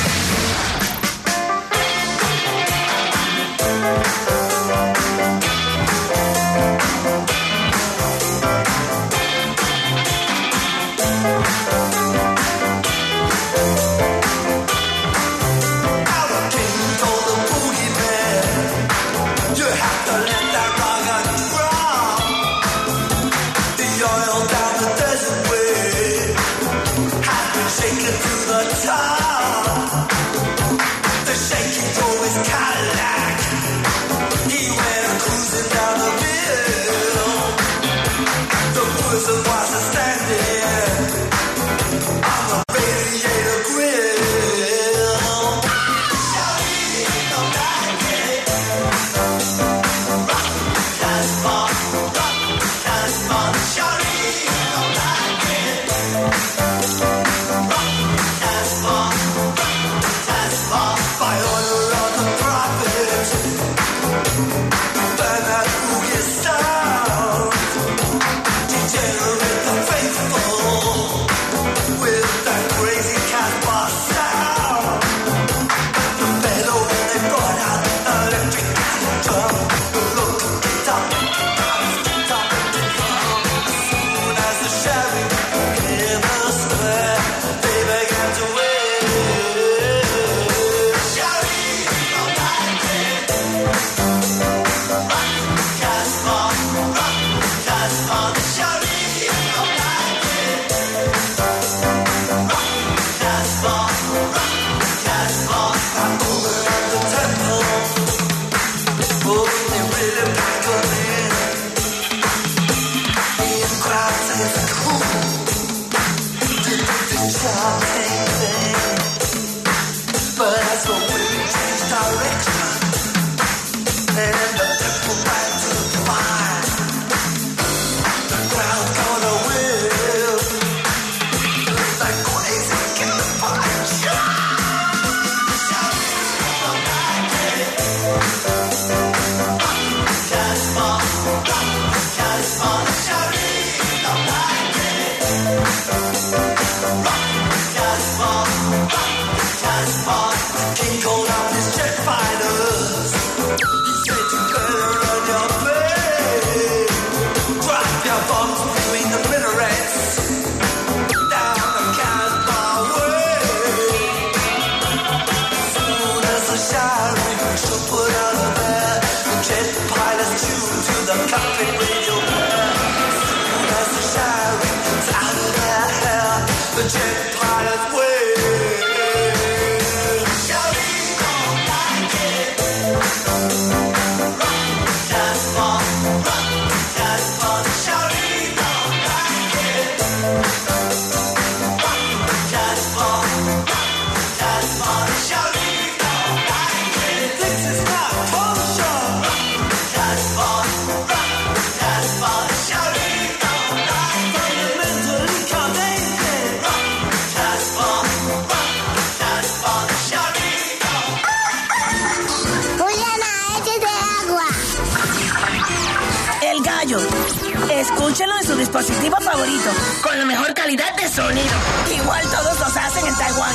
dispositivo favorito, con la mejor calidad de sonido. Igual todos los hacen en Taiwán.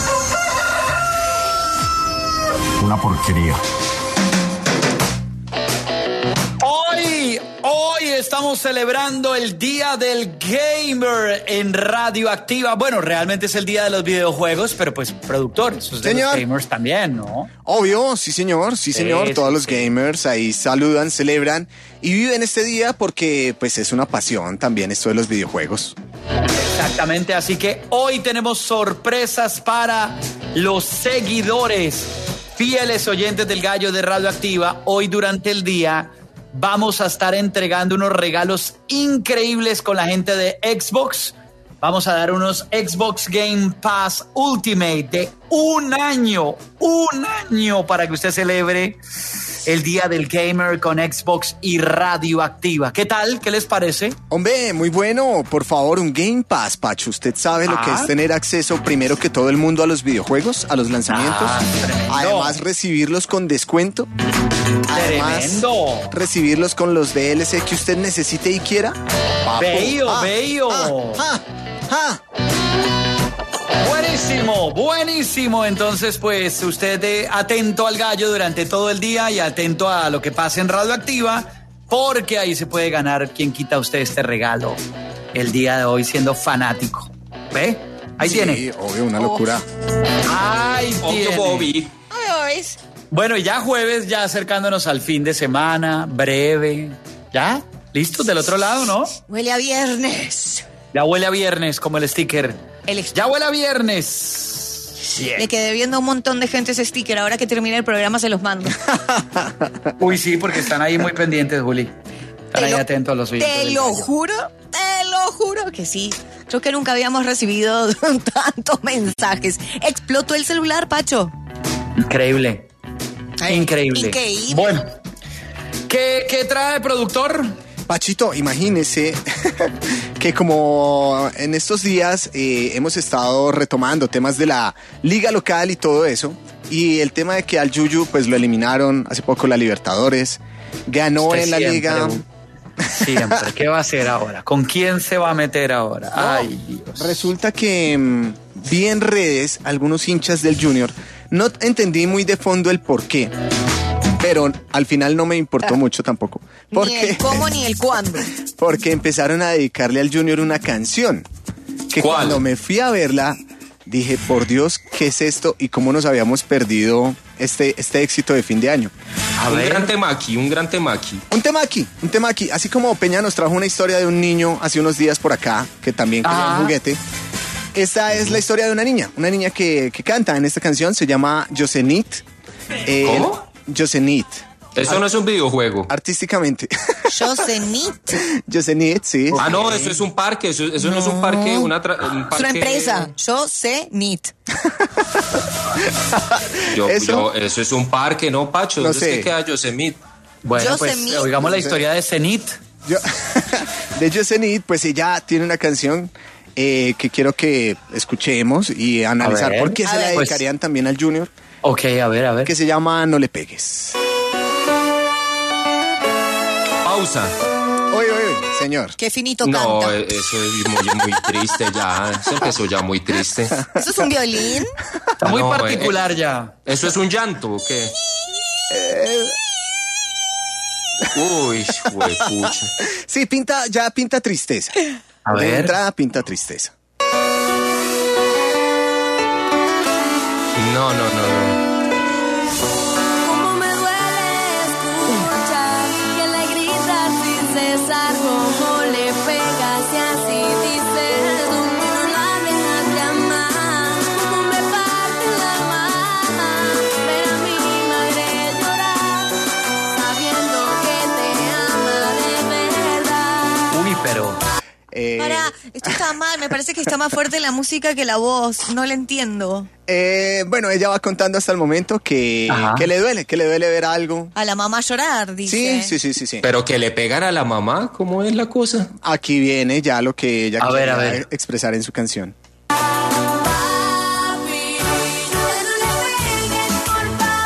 Una porquería.
Hoy, hoy estamos celebrando el Día del Gamer en Radioactiva. Bueno, realmente es el Día de los Videojuegos, pero pues productores, de
Señor.
los gamers también, ¿no?
Obvio, sí señor, sí señor.
Sí,
Todos
sí,
los
sí.
gamers ahí saludan, celebran y viven este día porque pues es una pasión también esto de los videojuegos.
Exactamente, así que hoy tenemos sorpresas para los seguidores, fieles oyentes del Gallo de Radioactiva. Hoy durante el día vamos a estar entregando unos regalos increíbles con la gente de Xbox. Vamos a dar unos Xbox Game Pass Ultimate de un año, un año para que usted celebre el Día del Gamer con Xbox y Radioactiva. ¿Qué tal? ¿Qué les parece?
Hombre, muy bueno. Por favor, un Game Pass, Pacho. ¿Usted sabe lo
Ah.
que es tener acceso primero que todo el mundo a los videojuegos, a los lanzamientos?
Ah, tremendo.
Además, recibirlos con descuento. Además,
Tremendo.
recibirlos con los D L C que usted necesite y quiera. Papo.
Bello,
Ah,
bello.
ah, ah.
Buenísimo, buenísimo. Entonces, pues, usted eh, atento al Gallo durante todo el día y atento a lo que pase en Radioactiva, porque ahí se puede ganar quien quita a usted este regalo el día de hoy siendo fanático. ¿Ve? Ahí
Sí,
tiene.
obvio, una locura.
Ahí
Obvio,
tiene.
Bobby.
Bueno, y ya jueves, ya acercándonos al fin de semana, breve. ¿Ya? ¿Listos del otro lado, no?
Huele a viernes.
Ya huele a viernes, como el sticker.
El
Ya huele a viernes. Bien.
Le quedé viendo a un montón de gente ese sticker. Ahora que termine el programa se los mando.
Uy, sí, porque están ahí muy pendientes, Juli. Están
Te
ahí
lo-
atentos a los oyentes
Te
del
lo
Gallo.
juro, te lo juro que sí. Creo que nunca habíamos recibido tantos mensajes. Explotó el celular, Pacho.
Increíble. Increíble.
Increíble.
Bueno, ¿qué, qué trae productor?
Pachito, imagínese que como en estos días eh, hemos estado retomando temas de la liga local y todo eso, y el tema de que al Yuyu pues lo eliminaron hace poco la Libertadores, ganó
Usted
en la
siempre,
liga.
Siempre. ¿Qué va a hacer ahora? ¿Con quién se va a meter ahora?
No,
Ay, Dios.
Resulta que mm, vi en redes algunos hinchas del Junior, no entendí muy de fondo el por qué, pero al final no me importó mucho tampoco.
Ni el
Porque,
cómo ni el cuándo.
porque empezaron a dedicarle al Junior una canción, que
¿Cuál?
cuando me fui a verla, dije, por Dios, ¿qué es esto? Y cómo nos habíamos perdido este, este éxito de fin de año.
A
un
ver.
gran temaki, un gran temaki.
Un tema aquí, un tema aquí. Así como Peña nos trajo una historia de un niño hace unos días por acá, que también quería
Ah.
un juguete. Esta es la historia de una niña, una niña que, que canta en esta canción, se llama Yosenit. Eh,
¿Cómo?
Yosenit.
Eso no es un videojuego.
Artísticamente.
Yosenit.
Yosenit, sí.
Ah, no, eso es un parque. Eso, eso no. es un parque, una tra- un
Es
parque.
una empresa. Yosenit.
Yo-
Eso-
yo- eso es un parque, ¿no, Pacho?
No
¿Dónde
sé.
es que queda Yosemite?
Bueno, pues
Yosemite.
oigamos la
No sé.
historia de Zenit.
Yo- de Yosenit, pues ella tiene una canción eh, que quiero que escuchemos y analizar
ver.
por qué
A
se la
ver.
dedicarían también al Junior,
Ok, a ver, a ver.
que se llama No le pegues.
Pausa.
Oye, oye, oye, señor.
Qué finito
No,
canta.
eh, eso es muy, muy triste ya. Eso empezó ya muy triste.
¿Eso es un violín?
Está muy
No,
particular
eh,
ya.
¿Eso es un llanto o qué? Uy, pucha.
Sí, pinta, ya pinta tristeza.
A
De
ver.
entrada pinta tristeza.
No, no, no, no.
Cómo me duele escuchar que le gritas sin cesar, cómo le pegas y así dices, cómo no la dejas de amar, cómo me parte el alma, ver a mi madre llorar, sabiendo que te ama de verdad.
Uy, pero.
Eh,
Para, esto está mal. Me parece que está más fuerte la música que la voz. No la entiendo.
eh, bueno, ella va contando hasta el momento que,
Ajá.
que le duele, que le duele ver algo.
A la mamá llorar, dice.
Sí, sí, sí, sí, sí.
Pero que le pegan a la mamá, ¿cómo es la cosa?
Aquí viene ya lo que ella
A ver,
quería
a ver.
expresar en su canción.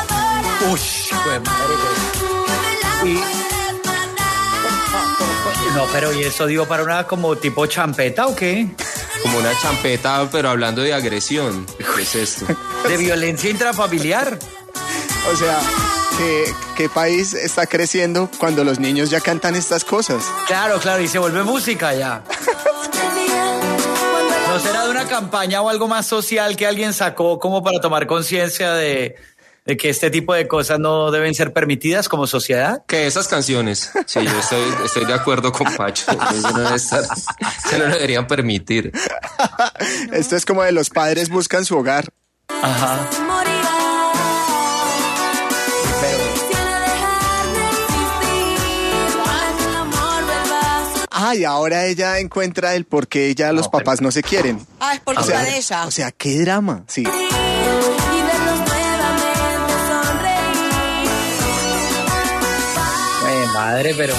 Uy, fue madre. Y- No, pero ¿y eso dio para una como tipo champeta o qué?
Como una champeta, pero hablando de agresión. ¿Qué es esto?
¿De violencia intrafamiliar?
O sea, ¿qué, ¿qué país está creciendo cuando los niños ya cantan estas cosas?
Claro, claro, y se vuelve música ya. ¿No será de una campaña o algo más social que alguien sacó como para tomar conciencia de, de que este tipo de cosas no deben ser permitidas como sociedad?
Que esas canciones, sí, yo estoy, estoy de acuerdo con Pacho. Eso no, debe estar, eso no lo deberían permitir.
Esto es como de los padres buscan su hogar.
Ajá.
Ah, y ahora ella encuentra el por qué ya los no, papás pero... no se quieren.
Ah, es por culpa
o sea,
de ella.
O sea, qué drama, sí.
Ay, madre, pero...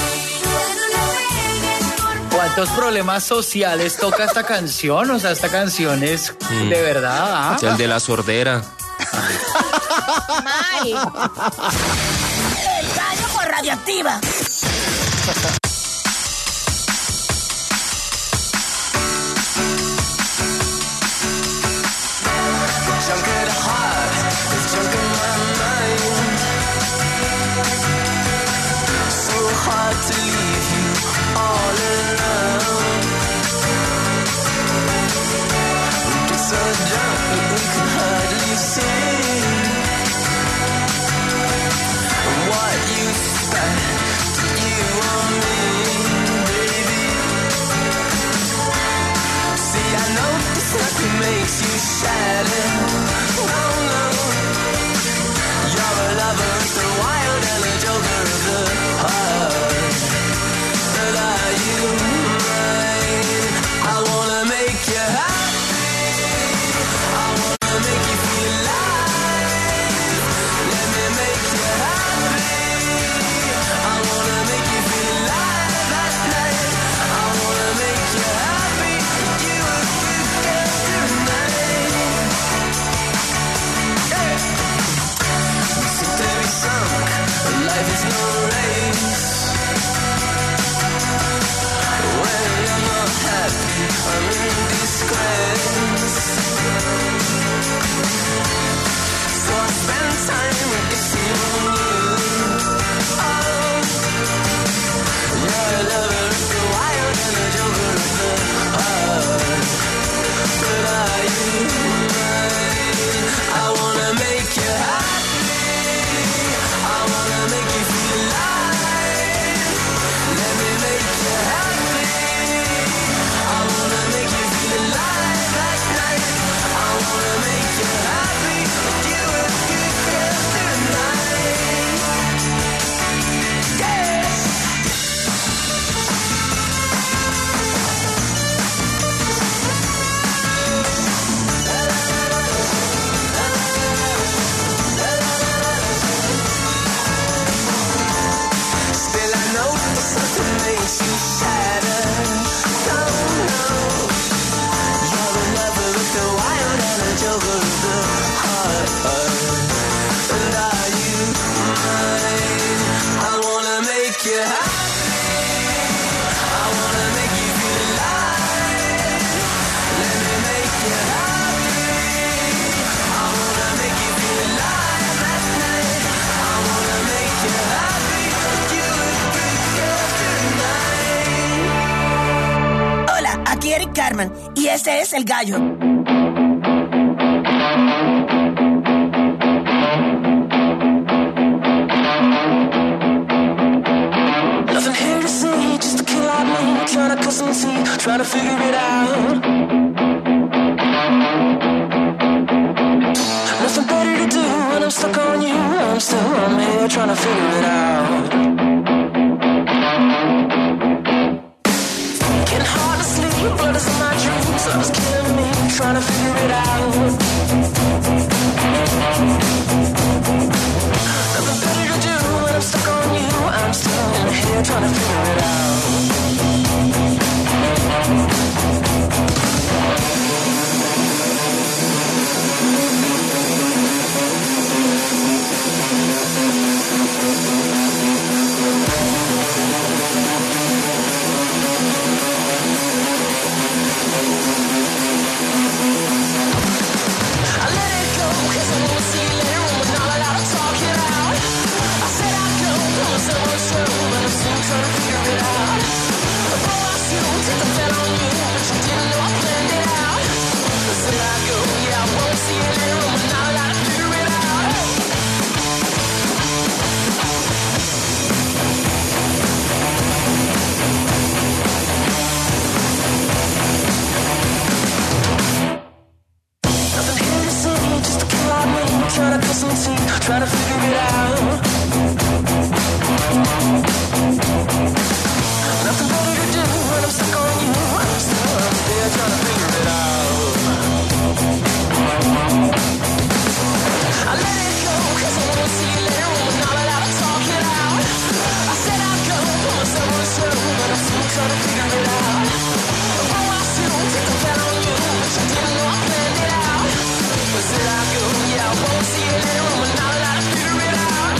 ¿Cuántos problemas sociales toca esta canción? O sea, esta canción es mm. de verdad. ¿Ah?
El de la sordera.
¡May! ¡El gallo por radioactiva!
To leave you all alone. We get so drunk that we can hardly see what you expect to you or me, baby. See, I know this nothing makes you shatter. No, no. You're a lover of the wild and a joker of the heart. Are you mine? I wanna make you happy. I wanna make you feel alive. Let me make you happy. I wanna make you feel alive that night. I wanna make you happy. You and you get tonight. Yeah. You seem to be sunk. Life is no race. I'm in disgrace. So I spend time getting on you. Oh, you're a lover of the wild and a joker of the heart. But are you mine? I wanna make you happy. I wanna make you feel alive. Let me make you happy.
Eric Carmen, y este es El Gallo.
Nothing here to see, just a kid like me, trying to cut some teeth, trying to figure it out. Nothing better to do when I'm stuck on you. I'm still on here trying to figure it out. Getting hard to sleep, blood is in my dreams. Love is killing me, trying to figure it out. Nothing better to do when I'm stuck on you. I'm still in here trying to figure it out. see you later on, but now I gotta figure it out. Hey. Nothing here to see, just a kid like me, trying to cut some teeth, trying to figure it out. Nothing better to do when I'm stuck on you. I'm still up there trying to figure it out. I let it go, cause I wanna see you later on, but now that I've talk it out. I said I'd go, put myself on the show, but I'm still trying to figure it out. I broke my shoe, take the bet on you, but you didn't know I planned it out. I said I'd go, yeah, I won't see you later on, but now that I've figured it out.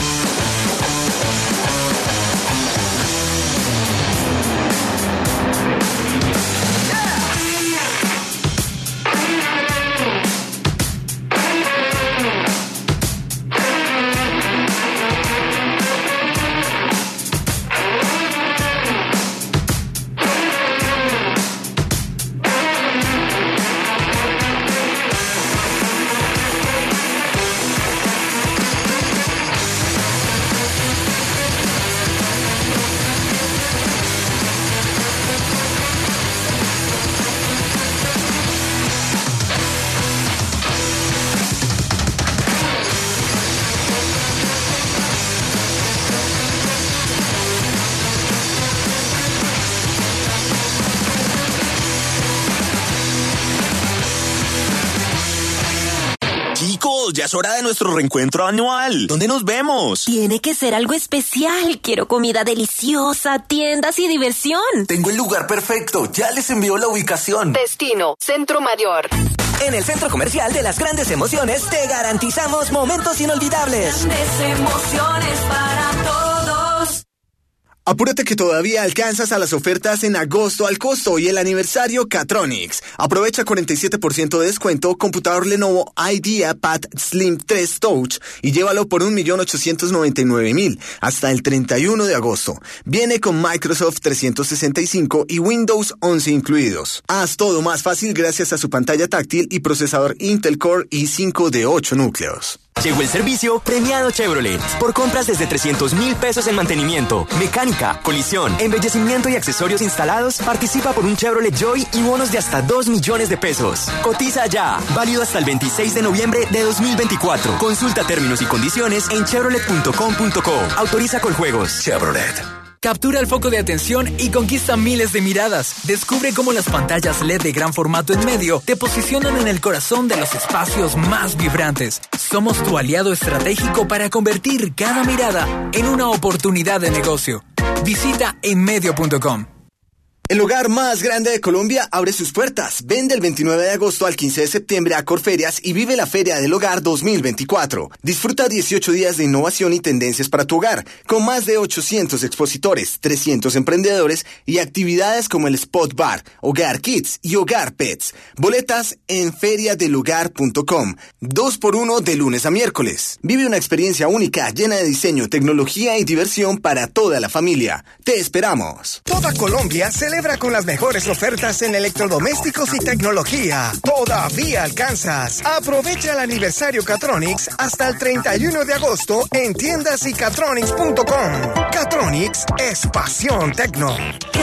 Ya es hora de nuestro reencuentro anual. ¿Dónde nos vemos?
Tiene que ser algo especial. Quiero comida deliciosa, tiendas y diversión.
Tengo el lugar perfecto. Ya les envío la ubicación.
Destino, Centro Mayor.
En el Centro Comercial de las Grandes Emociones te garantizamos momentos inolvidables.
Grandes emociones para todos.
Apúrate que todavía alcanzas a las ofertas en agosto al costo y el aniversario Catronics. Aprovecha cuarenta y siete por ciento de descuento, computador Lenovo IdeaPad Slim tres Touch y llévalo por un millón ochocientos noventa y nueve mil hasta el treinta y uno de agosto. Viene con Microsoft trescientos sesenta y cinco y Windows once incluidos. Haz todo más fácil gracias a su pantalla táctil y procesador Intel Core i cinco de ocho núcleos.
Llegó el servicio premiado Chevrolet. Por compras desde trescientos mil pesos en mantenimiento, mecánica, colisión, embellecimiento y accesorios instalados, participa por un Chevrolet Joy y bonos de hasta dos millones de pesos. Cotiza ya. Válido hasta el veintiséis de noviembre de dos mil veinticuatro. Consulta términos y condiciones en chevrolet punto com punto co. Autoriza con juegos.
Chevrolet.
Captura el foco de atención y conquista miles de miradas. Descubre cómo las pantallas L E D de gran formato en medio te posicionan en el corazón de los espacios más vibrantes. Somos tu aliado estratégico para convertir cada mirada en una oportunidad de negocio. Visita enmedio punto com.
El hogar más grande de Colombia abre sus puertas. Ven del veintinueve de agosto al quince de septiembre a Corferias y vive la Feria del Hogar dos mil veinticuatro. Disfruta dieciocho días de innovación y tendencias para tu hogar, con más de ochocientos expositores, trescientos emprendedores y actividades como el Spot Bar, Hogar Kids y Hogar Pets. Boletas en feria del hogar punto com. Dos por uno de lunes a miércoles. Vive una experiencia única, llena de diseño, tecnología y diversión para toda la familia. Te esperamos.
Toda Colombia celebra con las mejores ofertas en electrodomésticos y tecnología. Todavía alcanzas. Aprovecha el aniversario Catronics hasta el treinta y uno de agosto en tiendas y catronics punto com. Catronics es pasión tecno.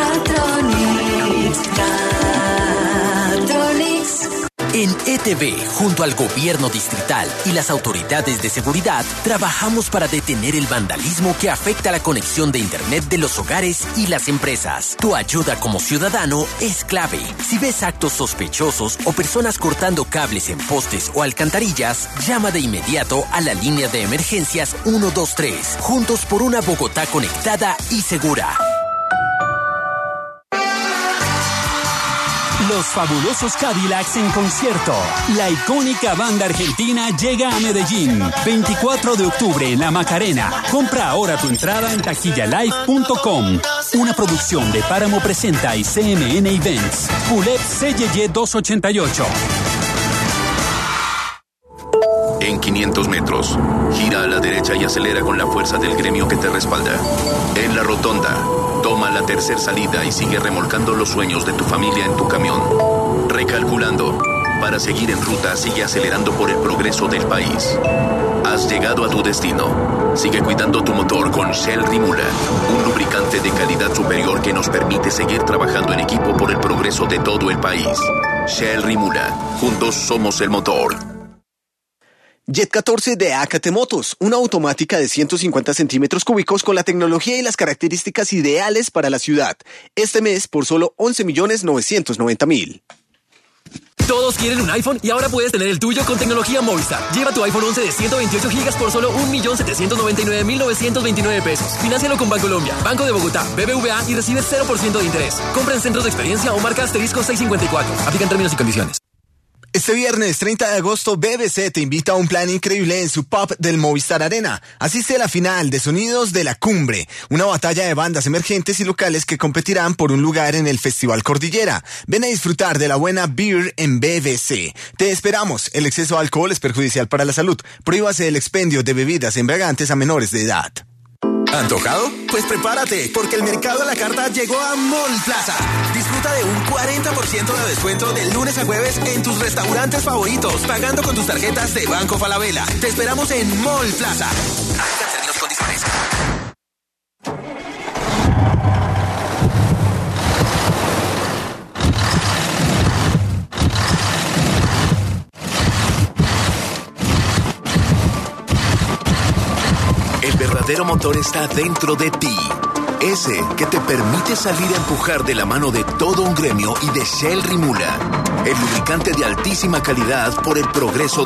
Catronics, Catronics.
En E T V, junto al gobierno distrital y las autoridades de seguridad, trabajamos para detener el vandalismo que afecta la conexión de Internet de los hogares y las empresas. Tu ayuda como ciudadano es clave. Si ves actos sospechosos o personas cortando cables en postes o alcantarillas, llama de inmediato a la línea de emergencias uno dos tres. Juntos por una Bogotá conectada y segura.
Los fabulosos Cadillacs en concierto. La icónica banda argentina llega a Medellín. veinticuatro de octubre en La Macarena. Compra ahora tu entrada en taquilla live punto com. Una producción de Páramo Presenta y C M N Events. Pulet C Y Y doscientos ochenta y ocho.
En quinientos metros, gira a la derecha y acelera con la fuerza del gremio que te respalda. En la rotonda, toma la tercera salida y sigue remolcando los sueños de tu familia en tu camión. Recalculando, Para seguir en ruta, sigue acelerando por el progreso del país. Has llegado a tu destino. Sigue cuidando tu motor con Shell Rimula, un lubricante de calidad superior que nos permite seguir trabajando en equipo por el progreso de todo el país. Shell Rimula, juntos somos el motor.
Jet catorce de A K T Motos, una automática de ciento cincuenta centímetros cúbicos con la tecnología y las características ideales para la ciudad. Este mes por solo once millones novecientos noventa mil.
Todos quieren un iPhone y ahora puedes tener el tuyo con tecnología Movistar. Lleva tu iPhone once de ciento veintiocho gigas por solo un millón setecientos noventa y nueve mil novecientos veintinueve pesos. Fináncialo con Bancolombia, Banco de Bogotá, B B V A y recibe cero por ciento de interés. Compra en centros de experiencia o marca asterisco seiscientos cincuenta y cuatro. Aplican términos y condiciones.
Este viernes treinta de agosto, B B C te invita a un plan increíble en su pub del Movistar Arena. Asiste a la final de Sonidos de la Cumbre, una batalla de bandas emergentes y locales que competirán por un lugar en el Festival Cordillera. Ven a disfrutar de la buena beer en B B C. Te esperamos. El exceso de alcohol es perjudicial para la salud. Prohíbase el expendio de bebidas embriagantes a menores de edad.
¿Antojado? Pues prepárate, porque el mercado a la carta llegó a Mall Plaza. Disfruta de un cuarenta por ciento de descuento de lunes a jueves en tus restaurantes favoritos, pagando con tus tarjetas de Banco Falabella. Te esperamos en Mall Plaza. Aplican términos y condiciones.
El verdadero motor está dentro de ti. Ese que te permite salir a empujar de la mano de todo un gremio y de Shell Rimula. El lubricante de altísima calidad por el progreso